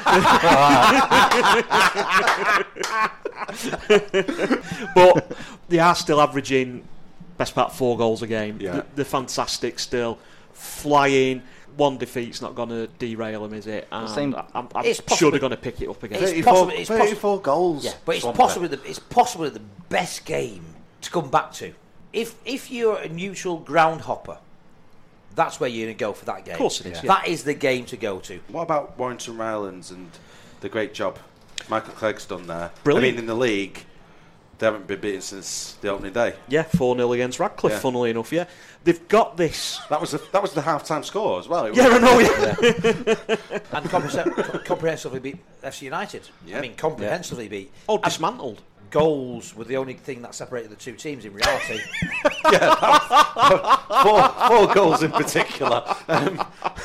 [SPEAKER 3] But they are still averaging best part four goals a game.
[SPEAKER 1] Yeah.
[SPEAKER 3] They're, they're fantastic still, flying. One defeat's not going to derail them, is it? And
[SPEAKER 2] Same-
[SPEAKER 3] I- I'm, I'm
[SPEAKER 4] It's
[SPEAKER 3] sure
[SPEAKER 4] possibly-
[SPEAKER 3] they're going to pick it up again.
[SPEAKER 4] It's
[SPEAKER 1] thirty-four,
[SPEAKER 4] possible- it's possible-
[SPEAKER 1] thirty-four goals.
[SPEAKER 4] Yeah, but it's
[SPEAKER 1] Swamped
[SPEAKER 4] possibly the it's possibly the best game to come back to. If if you're a neutral ground hopper, that's where you're going to go for that game.
[SPEAKER 3] Of course it is, yeah.
[SPEAKER 4] That is the game to go to.
[SPEAKER 1] What about Warrington Rylands and the great job Michael Clegg's done there?
[SPEAKER 3] Brilliant.
[SPEAKER 1] I mean, in the league, they haven't been beaten since the opening day.
[SPEAKER 3] Yeah, four nil against Radcliffe,
[SPEAKER 1] Yeah.
[SPEAKER 3] funnily enough, yeah. They've got this...
[SPEAKER 1] That was the that was the half-time score as well. It was-
[SPEAKER 3] Yeah, I know, yeah.
[SPEAKER 4] And comprehensively, comprehensively beat F C United.
[SPEAKER 1] Yeah.
[SPEAKER 4] I mean, comprehensively beat.
[SPEAKER 3] Oh, dismantled.
[SPEAKER 4] goals were the only thing that separated the two teams in reality.
[SPEAKER 1] Yeah, that was, four, four goals in particular. Um,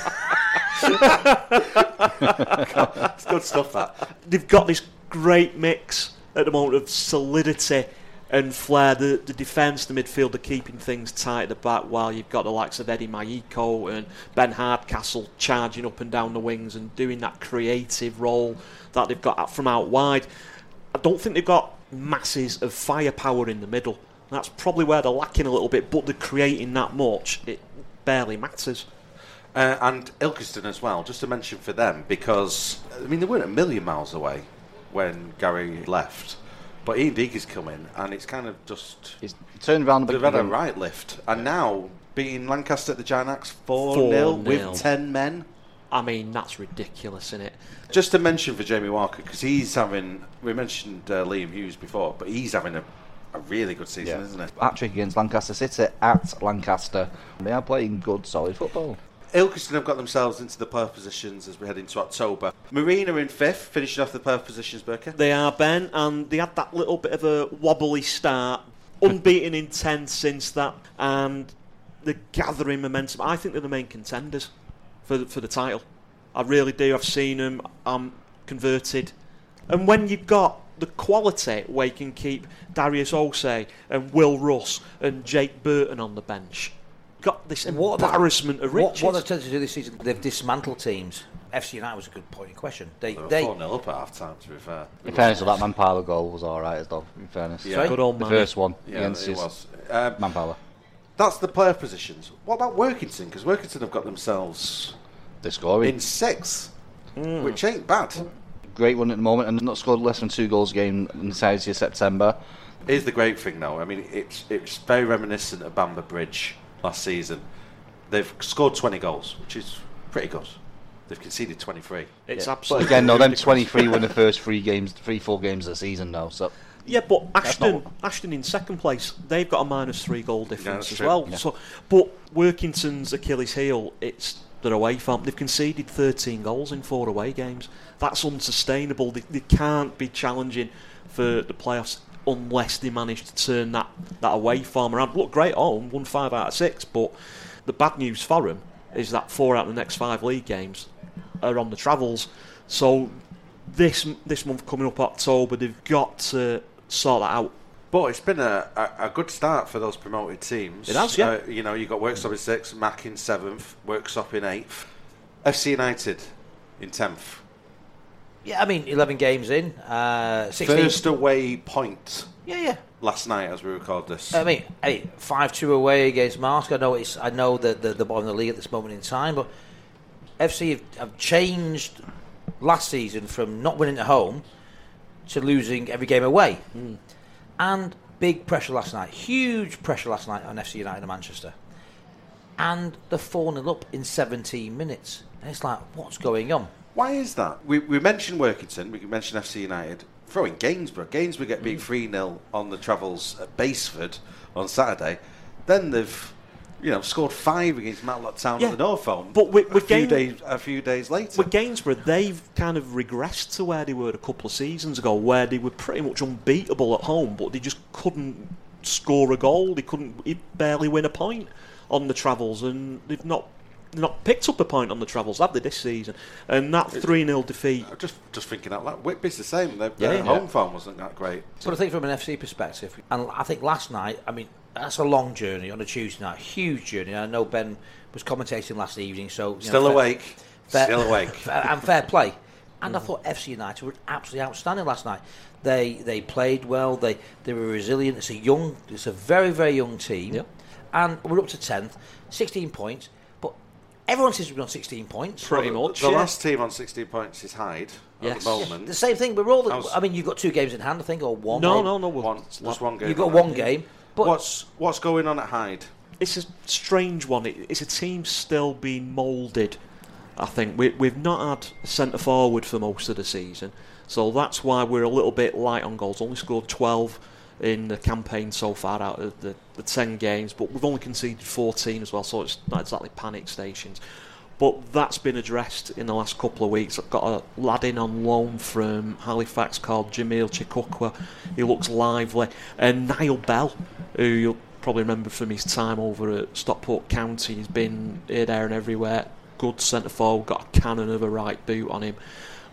[SPEAKER 1] it's good stuff, that.
[SPEAKER 3] They've got this great mix at the moment of solidity and flair. The, the defence, the midfield are keeping things tight at the back, while you've got the likes of Eddie Maiko and Ben Hardcastle charging up and down the wings and doing that creative role that they've got from out wide. I don't think they've got masses of firepower in the middle. That's probably where they're lacking a little bit, but they're creating that much, it barely matters.
[SPEAKER 1] Uh, and Ilkeston as well, just to mention for them, because, I mean, they weren't a million miles away when Gary left. But Ian Deegan's come in, and it's kind of just...
[SPEAKER 2] He's turned around a bit.
[SPEAKER 1] They've had a right lift. And now, beating Lancaster at the Giant Axe four nil with ten men.
[SPEAKER 3] I mean, that's ridiculous, isn't it?
[SPEAKER 1] Just to mention for Jamie Walker, because he's having... We mentioned uh, Liam Hughes before, but he's having a, a really good season, yeah. isn't he?
[SPEAKER 2] Hat-trick against Lancaster City at Lancaster. They are playing good, solid football.
[SPEAKER 1] Ilkeston have got themselves into the playoff positions as we head into October. Marine are in fifth, finishing off the playoff positions, Burke.
[SPEAKER 3] They are, Ben, and they had that little bit of a wobbly start. Unbeaten in ten since that, and they're gathering momentum. I think they're the main contenders for the, for the title. I really do. I've seen them. I'm converted. And when you've got the quality where you can keep Darius Osei and Will Russ and Jake Burton on the bench, got this what embarrassment
[SPEAKER 4] the,
[SPEAKER 3] of riches.
[SPEAKER 4] What, what they've tended to do this season, they've dismantled teams. F C United was a good point in question. They,
[SPEAKER 1] they were
[SPEAKER 4] they
[SPEAKER 1] four nil up at half time, to be fair.
[SPEAKER 2] In fairness, that Manpala goal was alright as well, in fairness.
[SPEAKER 1] Yeah.
[SPEAKER 3] Good old
[SPEAKER 2] the
[SPEAKER 3] man.
[SPEAKER 2] first one
[SPEAKER 1] Yeah,
[SPEAKER 2] against
[SPEAKER 1] it
[SPEAKER 2] his
[SPEAKER 1] was. Um,
[SPEAKER 2] Manpala.
[SPEAKER 1] That's the playoff positions. What about Workington? Because Workington have got themselves
[SPEAKER 2] They're scoring.
[SPEAKER 1] in sixth,
[SPEAKER 3] Mm.
[SPEAKER 1] which ain't bad.
[SPEAKER 2] Great run at the moment, and not scored less than two goals a game in the entirety of September.
[SPEAKER 1] Here's the great thing, though. I mean, it's it's very reminiscent of Bamber Bridge last season. They've scored twenty goals, which is pretty good. They've conceded twenty-three.
[SPEAKER 3] It's
[SPEAKER 2] Yeah.
[SPEAKER 3] absolutely
[SPEAKER 2] But again, though, them
[SPEAKER 3] ridiculous.
[SPEAKER 2] twenty-three were the first three games, three, four games of the season, though. So
[SPEAKER 3] Yeah, but Ashton,
[SPEAKER 2] not-
[SPEAKER 3] Ashton in second place, they've got a minus three goal difference
[SPEAKER 1] that's
[SPEAKER 3] as
[SPEAKER 1] true.
[SPEAKER 3] well.
[SPEAKER 2] Yeah.
[SPEAKER 3] So, but Workington's Achilles heel, it's their away form. They've conceded thirteen goals in four away games. That's unsustainable. They, they can't be challenging for the playoffs unless they manage to turn that, that away form around. Look, great at home, won five out of six, but the bad news for them is that four out of the next five league games are on the travels. So this this month coming up October, they've got to sort that out.
[SPEAKER 1] But it's been a, a, a good start for those promoted teams.
[SPEAKER 3] It has, yeah.
[SPEAKER 1] Uh, you know, you've got Worksop in sixth, Mac in seventh, Worksop in eighth, F C United in tenth.
[SPEAKER 4] yeah, I mean, eleven games in, uh, sixteen.
[SPEAKER 1] First away point
[SPEAKER 4] Yeah, yeah.
[SPEAKER 1] last night as we record this.
[SPEAKER 4] I mean, hey, five two away against Marsk. I know it's. I know that the, the bottom of the league at this moment in time, but F C have, have changed last season from not winning at home to losing every game away.
[SPEAKER 3] Mm.
[SPEAKER 4] And big pressure last night, huge pressure last night on F C United and Manchester. And they're four nil up in seventeen minutes. And it's like, what's going on?
[SPEAKER 1] Why is that? We we mentioned Workington, we mentioned F C United. Throw in Gainsborough. Gainsborough get beat three nil on the travels at Baseford on Saturday. Then they've, you know, scored five against Matlock Town
[SPEAKER 3] Yeah,
[SPEAKER 1] at the Norfolk.
[SPEAKER 3] but with- with
[SPEAKER 1] a few
[SPEAKER 3] Gain-
[SPEAKER 1] days a few days later.
[SPEAKER 3] With Gainsborough, they've kind of regressed to where they were a couple of seasons ago, where they were pretty much unbeatable at home, but they just couldn't score a goal. They couldn't barely win a point on the travels, and they've not they've not picked up a point on the travels, have they, this season? And that three nil defeat.
[SPEAKER 1] I'm just just thinking out loud. Whitby's the same. Their,
[SPEAKER 3] Yeah,
[SPEAKER 1] their
[SPEAKER 3] yeah.
[SPEAKER 1] home form wasn't that great.
[SPEAKER 4] But I think from an F C perspective, and I think last night, I mean, that's a long journey on a Tuesday night, huge journey. I know Ben was commentating last evening, so you know,
[SPEAKER 1] Still
[SPEAKER 4] fair-
[SPEAKER 1] awake.
[SPEAKER 4] fair-
[SPEAKER 1] Still awake.
[SPEAKER 4] fair- and fair play. And I thought F C United were absolutely outstanding last night. They they played well. They they were resilient. It's a young, it's a very very young team,
[SPEAKER 3] Yeah.
[SPEAKER 4] and we're up to tenth, sixteen points. But everyone seems to be on sixteen points.
[SPEAKER 3] Pretty
[SPEAKER 1] Well,
[SPEAKER 3] much,
[SPEAKER 1] The
[SPEAKER 3] yeah.
[SPEAKER 1] last team on sixteen points is Hyde at
[SPEAKER 3] Yes.
[SPEAKER 1] the moment.
[SPEAKER 4] The same thing. We're all. The,
[SPEAKER 1] How's-
[SPEAKER 4] I mean, you've got two games in hand, I think, or one.
[SPEAKER 3] No,
[SPEAKER 4] maybe.
[SPEAKER 3] no, no. we're-
[SPEAKER 1] One, just one game.
[SPEAKER 4] You've got
[SPEAKER 1] on
[SPEAKER 4] one
[SPEAKER 1] that.
[SPEAKER 4] game. But
[SPEAKER 1] What's what's going on at Hyde?
[SPEAKER 3] It's a strange one. It, it's a team still being moulded. I think we, we've not had a centre forward for most of the season, so that's why we're a little bit light on goals. Only scored twelve in the campaign so far out of the, the ten games, but we've only conceded fourteen as well, so it's not exactly panic stations. But that's been addressed in the last couple of weeks. I've got a lad in on loan from Halifax called Jamil Chikukwa. He looks lively. And Niall Bell, who you'll probably remember from his time over at Stockport County, he's been here, there and everywhere. Good centre forward, got a cannon of a right boot on him.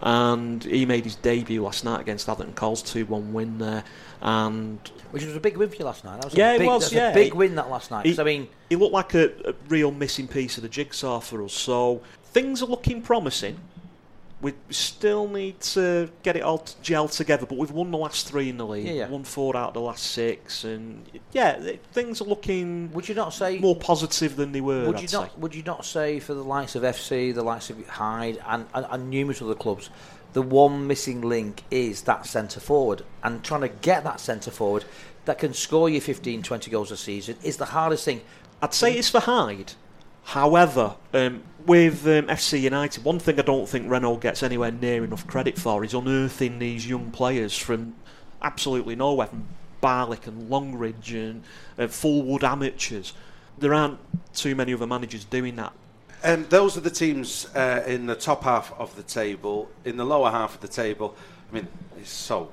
[SPEAKER 3] And he made his debut last night against Atherton Coles, two one win there. And
[SPEAKER 4] which was a big win for you last night. That was
[SPEAKER 3] yeah,
[SPEAKER 4] a big,
[SPEAKER 3] it was.
[SPEAKER 4] that was
[SPEAKER 3] Yeah,
[SPEAKER 4] a big
[SPEAKER 3] he,
[SPEAKER 4] win that last night.
[SPEAKER 3] He,
[SPEAKER 4] I mean,
[SPEAKER 3] he looked like a, a real missing piece of the jigsaw for us. So things are looking promising. We still need to get it all t- gel together, but we've won the last three in the league.
[SPEAKER 4] Yeah, yeah.
[SPEAKER 3] Won four out of the last six, and yeah, th- things are looking.
[SPEAKER 4] Would you not say
[SPEAKER 3] more positive than they were?
[SPEAKER 4] Would
[SPEAKER 3] I'd
[SPEAKER 4] you
[SPEAKER 3] say.
[SPEAKER 4] not? Would you not say for the likes of F C, the likes of Hyde, and, and, and numerous other clubs, the one missing link is that centre forward, and trying to get that centre forward that can score you fifteen, twenty goals a season is the hardest thing.
[SPEAKER 3] I'd say it's for Hyde. However, um, with um, F C United, one thing I don't think Renault gets anywhere near enough credit for is unearthing these young players from absolutely nowhere, from Barlick and Longridge and uh, Fullwood amateurs. There aren't too many other managers doing that.
[SPEAKER 1] And those are the teams uh, in the top half of the table. In the lower half of the table, I mean, it's so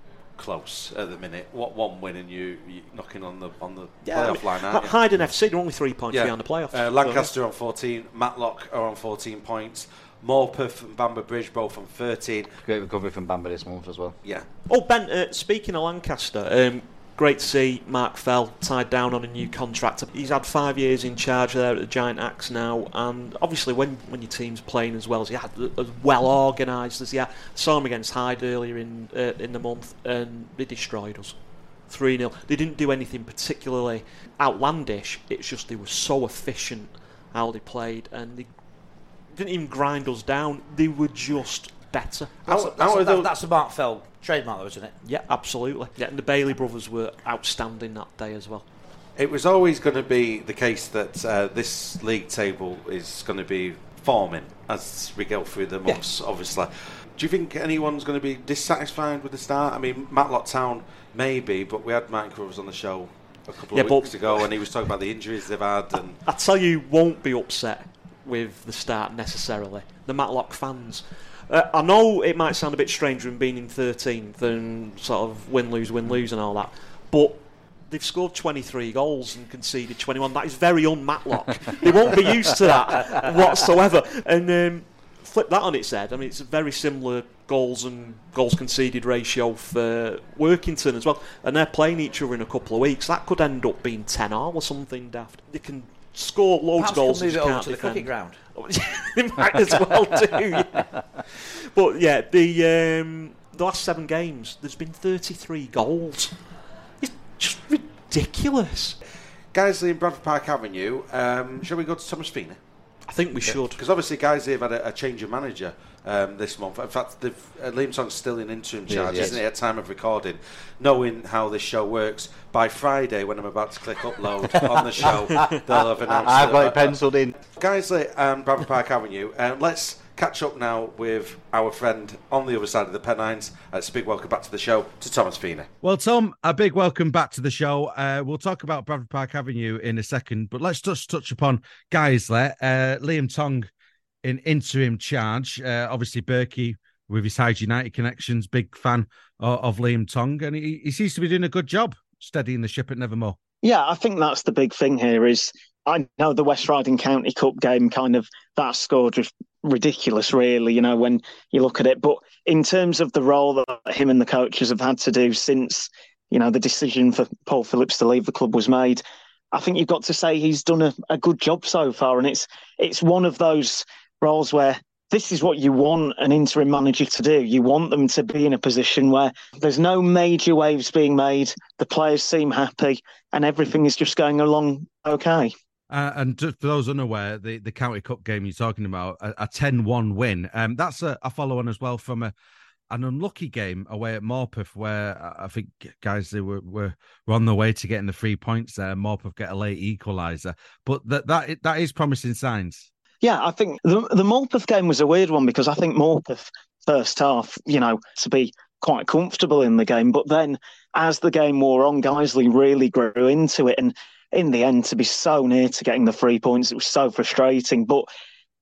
[SPEAKER 1] close at the minute. What one win and you you knocking on the on the
[SPEAKER 3] Yeah,
[SPEAKER 1] playoff
[SPEAKER 3] I mean,
[SPEAKER 1] line, aren't you?
[SPEAKER 3] Hyde and F C are only three points
[SPEAKER 1] Yeah.
[SPEAKER 3] behind the playoffs.
[SPEAKER 1] Uh, Lancaster on fourteen, Matlock are on fourteen points, Morpeth and Bamber Bridge both on thirteen.
[SPEAKER 2] Great recovery from Bamber this month as well.
[SPEAKER 1] Yeah.
[SPEAKER 3] Oh, Ben, uh, speaking of Lancaster, um, great to see Mark Fell tied down on a new contract. He's had five years in charge there at the Giant Axe now, and obviously when, when your team's playing as well as he had, as well organised as he had, saw him against Hyde earlier in uh, in the month, and they destroyed us. three nil. They didn't do anything particularly outlandish, it's just they were so efficient how they played, and they didn't even grind us down, they were just better.
[SPEAKER 4] That's,
[SPEAKER 1] Out-
[SPEAKER 4] that's,
[SPEAKER 1] out of
[SPEAKER 4] that,
[SPEAKER 1] the-
[SPEAKER 4] that's a Mark Fell trademark, though, isn't it?
[SPEAKER 3] Yeah, absolutely. Yeah, and the Bailey brothers were outstanding that day as well.
[SPEAKER 1] It was always going to be the case that uh, this league table is going to be forming as we go through the months, obviously. Do you think anyone's going to be dissatisfied with the start? I mean, Matlock Town maybe, but we had Mike Rose on the show a couple of
[SPEAKER 3] Yeah,
[SPEAKER 1] weeks
[SPEAKER 3] but-
[SPEAKER 1] ago and he was talking about the injuries they've had. And
[SPEAKER 3] I tell you, won't be upset with the start necessarily. The Matlock fans. Uh, I know it might sound a bit strange from being in thirteenth and sort of win, lose, win, lose and all that, but they've scored twenty-three goals and conceded twenty-one. That is very un-Matlock. They won't be used to that whatsoever. And um, flip that on its head. I mean, it's a very similar goals and goals conceded ratio for Workington as well. And they're playing each other in a couple of weeks. That could end up being ten all or something daft. They can score loads
[SPEAKER 4] Perhaps
[SPEAKER 3] of goals
[SPEAKER 4] they'll
[SPEAKER 3] and
[SPEAKER 4] move
[SPEAKER 3] just
[SPEAKER 4] it over
[SPEAKER 3] can't
[SPEAKER 4] to the
[SPEAKER 3] defend.
[SPEAKER 4] cricket ground.
[SPEAKER 3] They might as well do, yeah. But yeah, the um, the last seven games, there's been thirty-three goals. It's just ridiculous.
[SPEAKER 1] Guiseley and Bradford Park Avenue, um, shall we go to Thomas Feeney?
[SPEAKER 3] I think we should.
[SPEAKER 1] Because obviously Guiseley have had a, a change of manager um, this month. In fact, they've, uh, Liam Tong's still in interim charge,
[SPEAKER 2] Yes, yes.
[SPEAKER 1] isn't it, at time of recording? Knowing how this show works, by Friday, when I'm about to click upload on the show, they'll have announced
[SPEAKER 2] I've got
[SPEAKER 1] that-
[SPEAKER 2] it penciled in.
[SPEAKER 1] Guiseley and Bradford Park Avenue. Um, let's catch up now with our friend on the other side of the Pennines. Uh, it's a big welcome back to the show to Thomas Feeney.
[SPEAKER 5] Well, Tom, a big welcome back to the show. Uh, we'll talk about Bradford Park Avenue in a second, but let's just touch upon Guiseley. Uh, Liam Tong in interim charge. Uh, obviously, Berkey, with his Hyde United connections, big fan of, of Liam Tong, and he, he seems to be doing a good job steadying the ship at Nevermore.
[SPEAKER 8] Yeah, I think that's the big thing here is I know the West Riding County Cup game kind of that score just ridiculous, really, you know, when you look at it. But in terms of the role that him and the coaches have had to do since, you know, the decision for Paul Phillips to leave the club was made, I think you've got to say he's done a, a good job so far. And it's it's one of those roles where this is what you want an interim manager to do. You want them to be in a position where there's no major waves being made, the players seem happy, and everything is just going along okay.
[SPEAKER 5] Uh, and just for those unaware, the, the County Cup game you're talking about, a ten one win. Um, that's a, a follow-on as well from a an unlucky game away at Morpeth, where I think guys they were, were were on the way to getting the three points there. Morpeth get a late equaliser, but that that that is promising signs.
[SPEAKER 8] Yeah, I think the the Morpeth game was a weird one because I think Morpeth first half, you know, to be quite comfortable in the game, but then as the game wore on, Guiseley really grew into it, and in the end, to be so near to getting the three points, it was so frustrating. But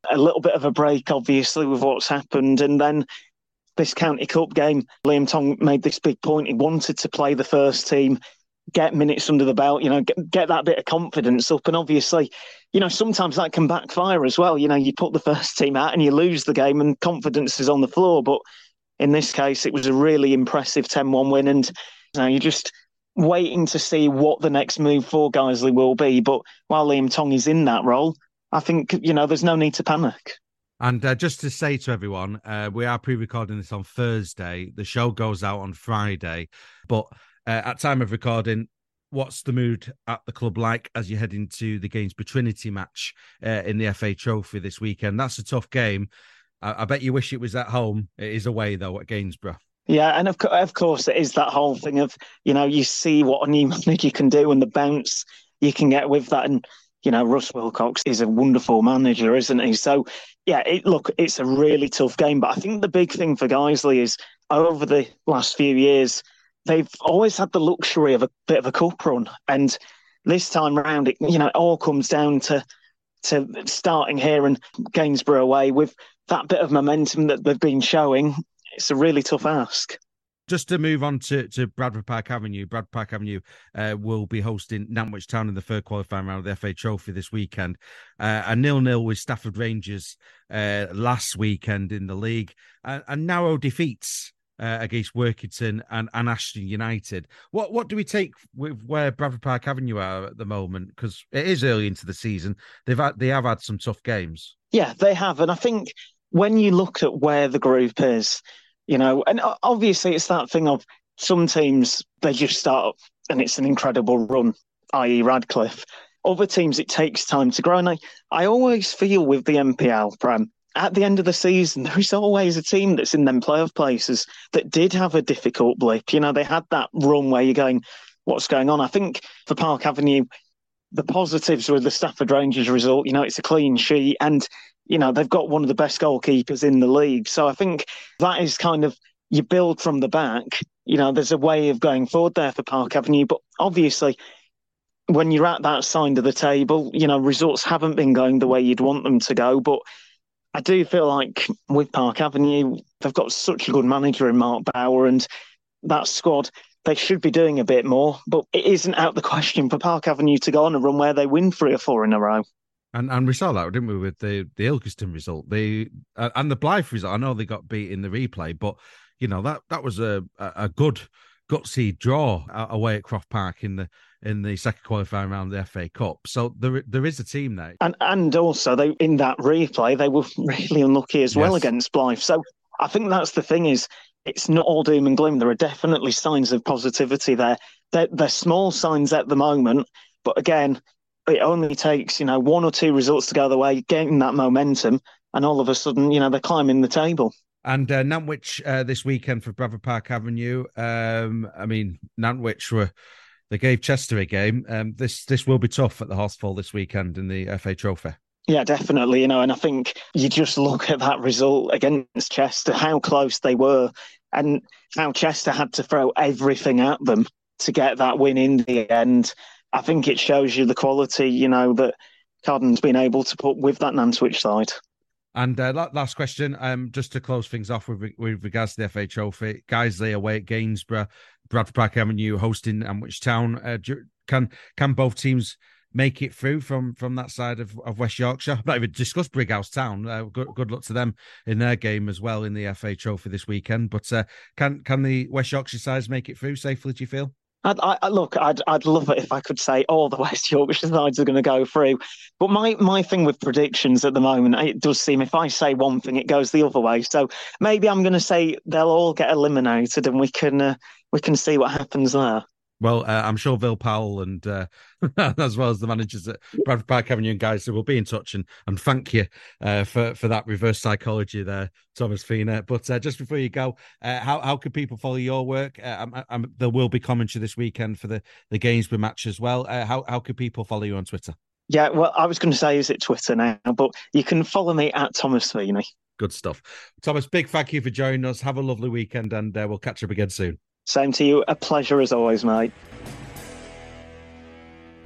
[SPEAKER 8] a little bit of a break, obviously, with what's happened. And then this County Cup game, Liam Tong made this big point. He wanted to play the first team, get minutes under the belt, you know, get, get that bit of confidence up. And obviously, you know, sometimes that can backfire as well. You know, you put the first team out and you lose the game and confidence is on the floor. But in this case, it was a really impressive ten one win. And you know, you're just waiting to see what the next move for Guiseley will be. But while Liam Tong is in that role, I think, you know, there's no need to panic.
[SPEAKER 5] And uh, just to say to everyone, uh, we are pre-recording this on Thursday. The show goes out on Friday. But uh, at time of recording, what's the mood at the club like as you head into the Gainsborough Trinity match uh, in the F A Trophy this weekend? That's a tough game. I, I bet you wish it was at home. It is away, though, at Gainsborough.
[SPEAKER 8] Yeah, and of, co- of course it is that whole thing of, you know, you see what a new manager can do and the bounce you can get with that. And, you know, Russ Wilcox is a wonderful manager, isn't he? So, yeah, it, look, it's a really tough game. But I think the big thing for Guiseley is over the last few years, they've always had the luxury of a bit of a cup run. And this time round, it, you know, it all comes down to to starting here and Gainsborough away with that bit of momentum that they've been showing. It's a really tough ask.
[SPEAKER 5] Just to move on to, to Bradford Park Avenue, Bradford Park Avenue uh, will be hosting Nantwich Town in the third qualifying round of the F A Trophy this weekend. Uh, a nil-nil with Stafford Rangers uh, last weekend in the league. Uh, and narrow defeats uh, against Workington and, and Ashton United. What what do we take with where Bradford Park Avenue are at the moment? Because it is early into the season. They've had, they have had some tough games.
[SPEAKER 8] Yeah, they have. And I think when you look at where the group is, you know, and obviously it's that thing of some teams, they just start and it's an incredible run, that is. Radcliffe. Other teams, it takes time to grow. And I, I always feel with the M P L, Prem, at the end of the season, there is always a team that's in them playoff places that did have a difficult blip. You know, they had that run where you're going, what's going on? I think for Park Avenue, the positives with the Stafford Rangers result, you know, it's a clean sheet and you know, they've got one of the best goalkeepers in the league. So I think that is kind of, you build from the back. You know, there's a way of going forward there for Park Avenue. But obviously, when you're at that side of the table, you know, results haven't been going the way you'd want them to go. But I do feel like with Park Avenue, they've got such a good manager in Mark Bauer and that squad, they should be doing a bit more. But it isn't out the question for Park Avenue to go on a run where they win three or four in a row.
[SPEAKER 5] And and we saw that, didn't we, with the, the Ilkeston result, the uh, and the Blythe result. I know they got beat in the replay, but you know that that was a a good gutsy draw away at Croft Park in the in the second qualifying round of the F A Cup. So there there is a team there,
[SPEAKER 8] and and also they in that replay they were really unlucky as well yes. against Blythe. So I think that's the thing is it's not all doom and gloom. There are definitely signs of positivity there. They're, they're small signs at the moment, but again, it only takes, you know, one or two results to go the way, getting that momentum, and all of a sudden, you know, they're climbing the table.
[SPEAKER 5] And uh, Nantwich uh, this weekend for Bradford Park Avenue. Um, I mean, Nantwich were they gave Chester a game. Um, this this will be tough at the Horsfall this weekend in the F A Trophy.
[SPEAKER 8] Yeah, definitely. You know, and I think you just look at that result against Chester, how close they were, and how Chester had to throw everything at them to get that win in the end. I think it shows you the quality, you know, that Carden's been able to put with that Nantwich side.
[SPEAKER 5] And uh, last question, um, just to close things off with, with regards to the F A Trophy, Guiseley away at Gainsborough, Bradford Park Avenue hosting Nantwich Town. Uh, can can both teams make it through from, from that side of, of West Yorkshire? I've not even discussed Brighouse Town. Uh, good, good luck to them in their game as well in the F A Trophy this weekend. But uh, can can the West Yorkshire sides make it through safely, do you feel?
[SPEAKER 8] I'd, I, look, I'd I'd love it if I could say all the West Yorkshire sides are going to go through. But my, my thing with predictions at the moment, it does seem if I say one thing, it goes the other way. So maybe I'm going to say they'll all get eliminated, and we can uh, we can see what happens there.
[SPEAKER 5] Well, uh, I'm sure Bill Powell and uh, as well as the managers at Bradford Park Avenue and guys, will be in touch and, and thank you uh, for, for that reverse psychology there, Thomas Fina. But uh, just before you go, uh, how how can people follow your work? Uh, I'm, I'm, there will be commentary this weekend for the, the Gainsborough match as well. Uh, how, how can people follow you on Twitter?
[SPEAKER 8] Yeah, well, I was going to say, is it Twitter now? But you can follow me at Thomas Fina.
[SPEAKER 5] Good stuff. Thomas, big thank you for joining us. Have a lovely weekend and uh, we'll catch up again soon.
[SPEAKER 8] Same to you. A pleasure as always, mate.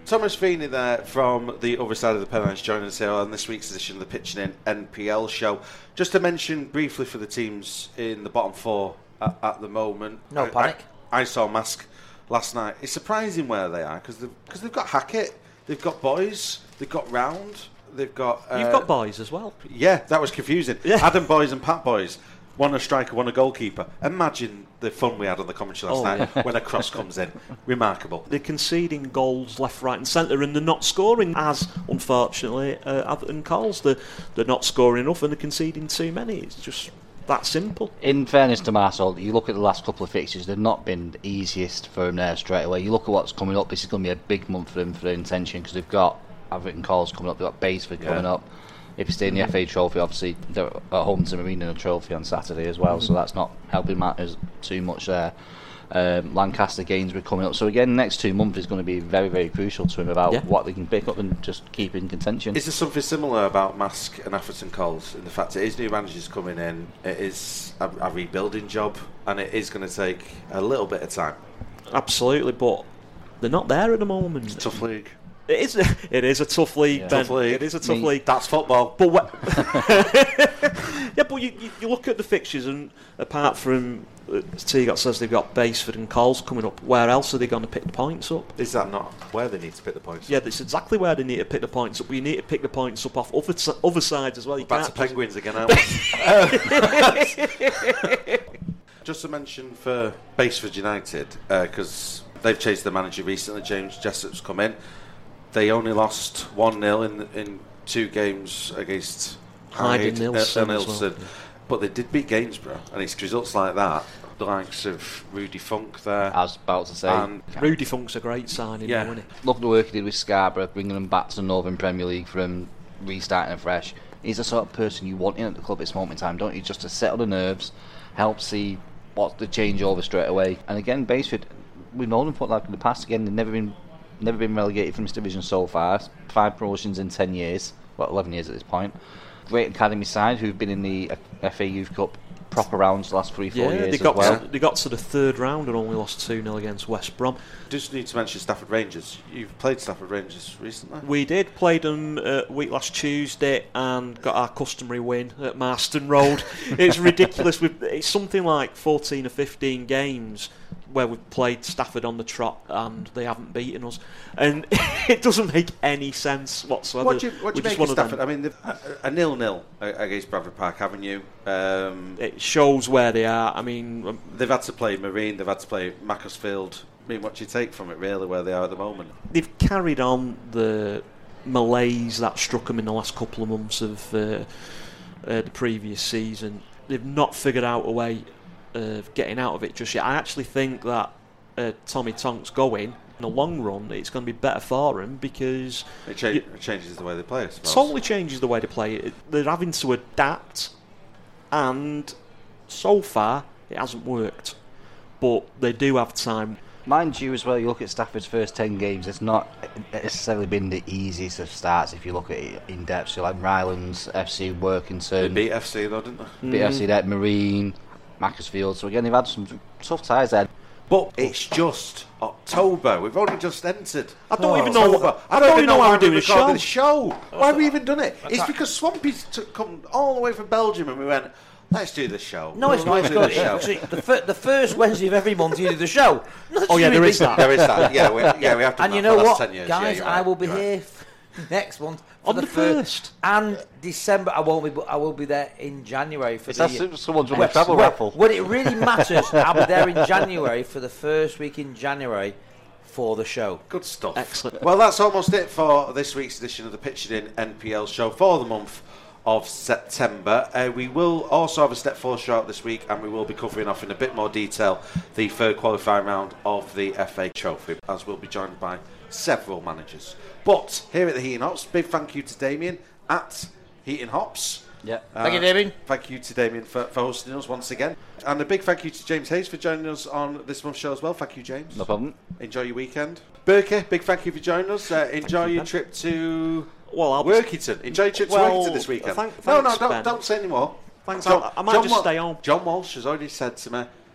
[SPEAKER 1] Thomas Feeney there from the other side of the Pennines joining us here on this week's edition of the Pitching In N P L show. Just to mention briefly for the teams in the bottom four at, at the moment.
[SPEAKER 4] No
[SPEAKER 1] I,
[SPEAKER 4] panic.
[SPEAKER 1] I, I saw Mask last night. It's surprising where they are because they've, cause they've got Hackett, they've got Boys, they've got Round, they've got... Uh,
[SPEAKER 3] You've got Boys as well.
[SPEAKER 1] Yeah, that was confusing.
[SPEAKER 3] Yeah.
[SPEAKER 1] Adam Boys and Pat Boys. One a striker, one a goalkeeper. Imagine the fun we had on the commentary last
[SPEAKER 3] Oh,
[SPEAKER 1] night
[SPEAKER 3] yeah.
[SPEAKER 1] when a cross comes in. Remarkable.
[SPEAKER 3] They're conceding goals left, right, and centre, and they're not scoring. As unfortunately, uh, Atherton Coles, they're, they're not scoring enough, and they're conceding too many. It's just that simple.
[SPEAKER 2] In fairness to Marcel, you look at the last couple of fixtures; they've not been the easiest for him there straight away. You look at what's coming up. This is going to be a big month for them for their intention because they've got Atherton Coles coming up, they've got Basford coming
[SPEAKER 1] Yeah.
[SPEAKER 2] up. If you stay in the F A Trophy, obviously they're at home to Marine in a trophy on Saturday as well, mm-hmm. so that's not helping matters too much there. Um, Lancaster Gainsborough coming up, so again, next two months is going to be very, very crucial to him about
[SPEAKER 3] yeah.
[SPEAKER 2] what they can pick up and just keep in contention.
[SPEAKER 1] Is there something similar about Mask and Atherton Coles in the fact it is new managers coming in, it is a, a rebuilding job, and it is going to take a little bit of time?
[SPEAKER 3] Absolutely, but they're not there at the moment.
[SPEAKER 1] It's a tough league.
[SPEAKER 3] It is. It is a tough league.
[SPEAKER 2] Yeah.
[SPEAKER 3] Ben.
[SPEAKER 1] Tough league.
[SPEAKER 3] It is a tough
[SPEAKER 2] Me-
[SPEAKER 3] league.
[SPEAKER 1] That's football.
[SPEAKER 3] But what? yeah, but you, you, you look at the fixtures, and apart from uh, Teagot says they've got Basford and Coles coming up, where else are they going to pick the points up?
[SPEAKER 1] Is that not where they need to pick the points?
[SPEAKER 3] Yeah, that's exactly where they need to pick the points up. But you need to pick the points up off other si- other sides as well. You
[SPEAKER 1] Back to
[SPEAKER 3] can't just-
[SPEAKER 1] Penguins again, aren't we? Just to mention for Basford United, because uh, they've changed the manager recently. James Jessup's come in. They only lost one nil in in two games against
[SPEAKER 3] Hyde
[SPEAKER 1] Hyde
[SPEAKER 3] and Nilsson
[SPEAKER 1] uh,
[SPEAKER 3] as well.
[SPEAKER 1] But they did beat Gainsborough, and it's results like that. The likes of Rudy Funk there.
[SPEAKER 2] I was about to say,
[SPEAKER 1] And
[SPEAKER 3] Rudy Funk's a great signing,
[SPEAKER 1] Yeah.
[SPEAKER 3] though, isn't he?
[SPEAKER 2] look at the work he did with Scarborough, bringing them back to the Northern Premier League from restarting afresh. He's the sort of person you want in at the club at this moment in time, don't you? Just to settle the nerves, help see what's the changeover straight away. And again, Basford, we've known them for like in the past. Again, they've never been never been relegated from this division so far. Five promotions in ten years, well, eleven years at this point. Great academy side who've been in the F A Youth Cup proper rounds the last three, four
[SPEAKER 3] Yeah,
[SPEAKER 2] years
[SPEAKER 3] they got
[SPEAKER 2] as well.
[SPEAKER 3] to, they got to the third round and only lost two nil against West Brom.
[SPEAKER 1] just need to mention Stafford Rangers. You've played Stafford Rangers recently.
[SPEAKER 3] We did played them uh, week last Tuesday and got our customary win at Marston Road. It's ridiculous. We've, it's something like fourteen or fifteen games where we've played Stafford on the trot and they haven't beaten us, and it doesn't make any sense whatsoever.
[SPEAKER 1] What do you, what do you
[SPEAKER 3] We're
[SPEAKER 1] make
[SPEAKER 3] just
[SPEAKER 1] of
[SPEAKER 3] one of them-
[SPEAKER 1] Stafford? I mean, they've- a, a nil-nil against Bradford Park, haven't you? Um,
[SPEAKER 3] It shows where they are. I mean, um,
[SPEAKER 1] they've had to play Marine, they've had to play Macclesfield. I mean, what do you take from it, really, where they are at the moment?
[SPEAKER 3] they've carried on the malaise that struck them in the last couple of months of uh, uh, the previous season. They've not figured out a way of getting out of it just yet. I actually think that uh, Tommy Tonks going, in the long run, it's going to be better for him because
[SPEAKER 1] It, cha-
[SPEAKER 3] you-
[SPEAKER 1] it changes the way they play, I suppose.
[SPEAKER 3] totally changes the way they play it. They're having to adapt, and so far it hasn't worked. But they do have time.
[SPEAKER 2] Mind you, as well, you look at Stafford's first ten games, it's not necessarily been the easiest of starts if you look at it in depth. So, like Rylands, F C
[SPEAKER 1] They
[SPEAKER 2] Workington,
[SPEAKER 1] beat F C, though, didn't they?
[SPEAKER 2] bit F C there, Marine, Macclesfield. So, again, they've had some tough ties there.
[SPEAKER 1] But it's just October. We've only just entered.
[SPEAKER 3] I don't even know
[SPEAKER 1] October.
[SPEAKER 3] what- I don't even know how
[SPEAKER 1] why
[SPEAKER 3] we're doing
[SPEAKER 1] we
[SPEAKER 3] a
[SPEAKER 1] recorded
[SPEAKER 3] show.
[SPEAKER 1] the show. Why have we even done it? It's because Swampy's took come all the way from Belgium, and we went, let's do the show.
[SPEAKER 4] No, it's not.
[SPEAKER 1] We'll
[SPEAKER 4] It's
[SPEAKER 1] do the
[SPEAKER 4] good.
[SPEAKER 1] show.
[SPEAKER 4] Actually, the, fir- the first Wednesday of every month you do the show. Not
[SPEAKER 3] Oh, yeah, there is that.
[SPEAKER 1] There is that. Yeah, we, yeah, we have done
[SPEAKER 4] And
[SPEAKER 1] that
[SPEAKER 4] you
[SPEAKER 1] for
[SPEAKER 4] know
[SPEAKER 1] the last
[SPEAKER 4] what,
[SPEAKER 1] ten years.
[SPEAKER 4] guys?
[SPEAKER 1] Yeah, you're
[SPEAKER 4] I
[SPEAKER 1] right,
[SPEAKER 4] will be
[SPEAKER 1] you're right.
[SPEAKER 4] here f- next month for
[SPEAKER 3] On the
[SPEAKER 4] fir-
[SPEAKER 3] first.
[SPEAKER 4] and December. I won't be. But I will be there in January for
[SPEAKER 2] It's
[SPEAKER 4] the.
[SPEAKER 2] as someone's won
[SPEAKER 4] Well,
[SPEAKER 2] a travel
[SPEAKER 4] well,
[SPEAKER 2] raffle.
[SPEAKER 4] When it really matters, I'll be there in January for the first week in January for the show.
[SPEAKER 1] Good stuff.
[SPEAKER 3] Excellent.
[SPEAKER 1] Well, that's almost it for this week's edition of the Pitching In N P L show for the month of September. Uh, we will also have a Step four show out this week, and we will be covering off in a bit more detail the third qualifying round of the F A Trophy, as we'll be joined by several managers. But here at the Heating Hops, big thank you to Damien at Heating Hops.
[SPEAKER 2] Yeah.
[SPEAKER 4] Thank you, Damien.
[SPEAKER 1] Thank you to Damien for, for hosting us once again. And a big thank you to James Hayes for joining us on this month's show as well. Thank you, James.
[SPEAKER 2] No problem.
[SPEAKER 1] Enjoy your weekend. Burke, big thank you for joining us. Uh, enjoy your trip to
[SPEAKER 3] Well, I'll be-
[SPEAKER 1] Workington. Enjoy your trip
[SPEAKER 3] Well,
[SPEAKER 1] to Workington this weekend.
[SPEAKER 3] thank-
[SPEAKER 1] no, no,
[SPEAKER 3] thanks,
[SPEAKER 1] don't,
[SPEAKER 3] Ben.
[SPEAKER 1] don't say any more.
[SPEAKER 3] Thanks, I- I might just
[SPEAKER 1] Wa-
[SPEAKER 3] stay home.
[SPEAKER 1] John Walsh has already said to me,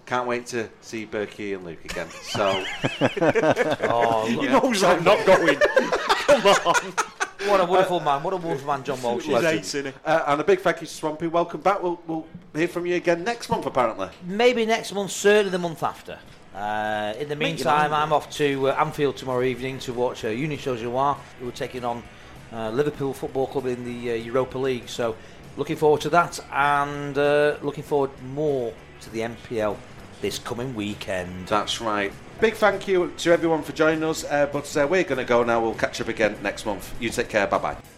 [SPEAKER 1] Can't wait to see Berkey and Luke again. So,
[SPEAKER 4] oh, look,
[SPEAKER 3] He knows I'm not going. Come on.
[SPEAKER 4] what a wonderful man! What a wonderful man, John Walsh.
[SPEAKER 3] He's hating it.
[SPEAKER 1] Uh, and a big thank you to Swampy. Welcome back. We'll, we'll hear from you again next month, apparently.
[SPEAKER 4] Maybe next month, certainly the month after. Uh, in the meantime, I'm off to uh, Anfield tomorrow evening to watch uh, Union Saint-Gilloise, who are taking on uh, Liverpool Football Club in the uh, Europa League. So, looking forward to that, and uh, looking forward more to the M P L this coming weekend.
[SPEAKER 1] That's right. Big thank you to everyone for joining us. Uh, but uh, we're going to go now. We'll catch up again next month. You take care. Bye bye.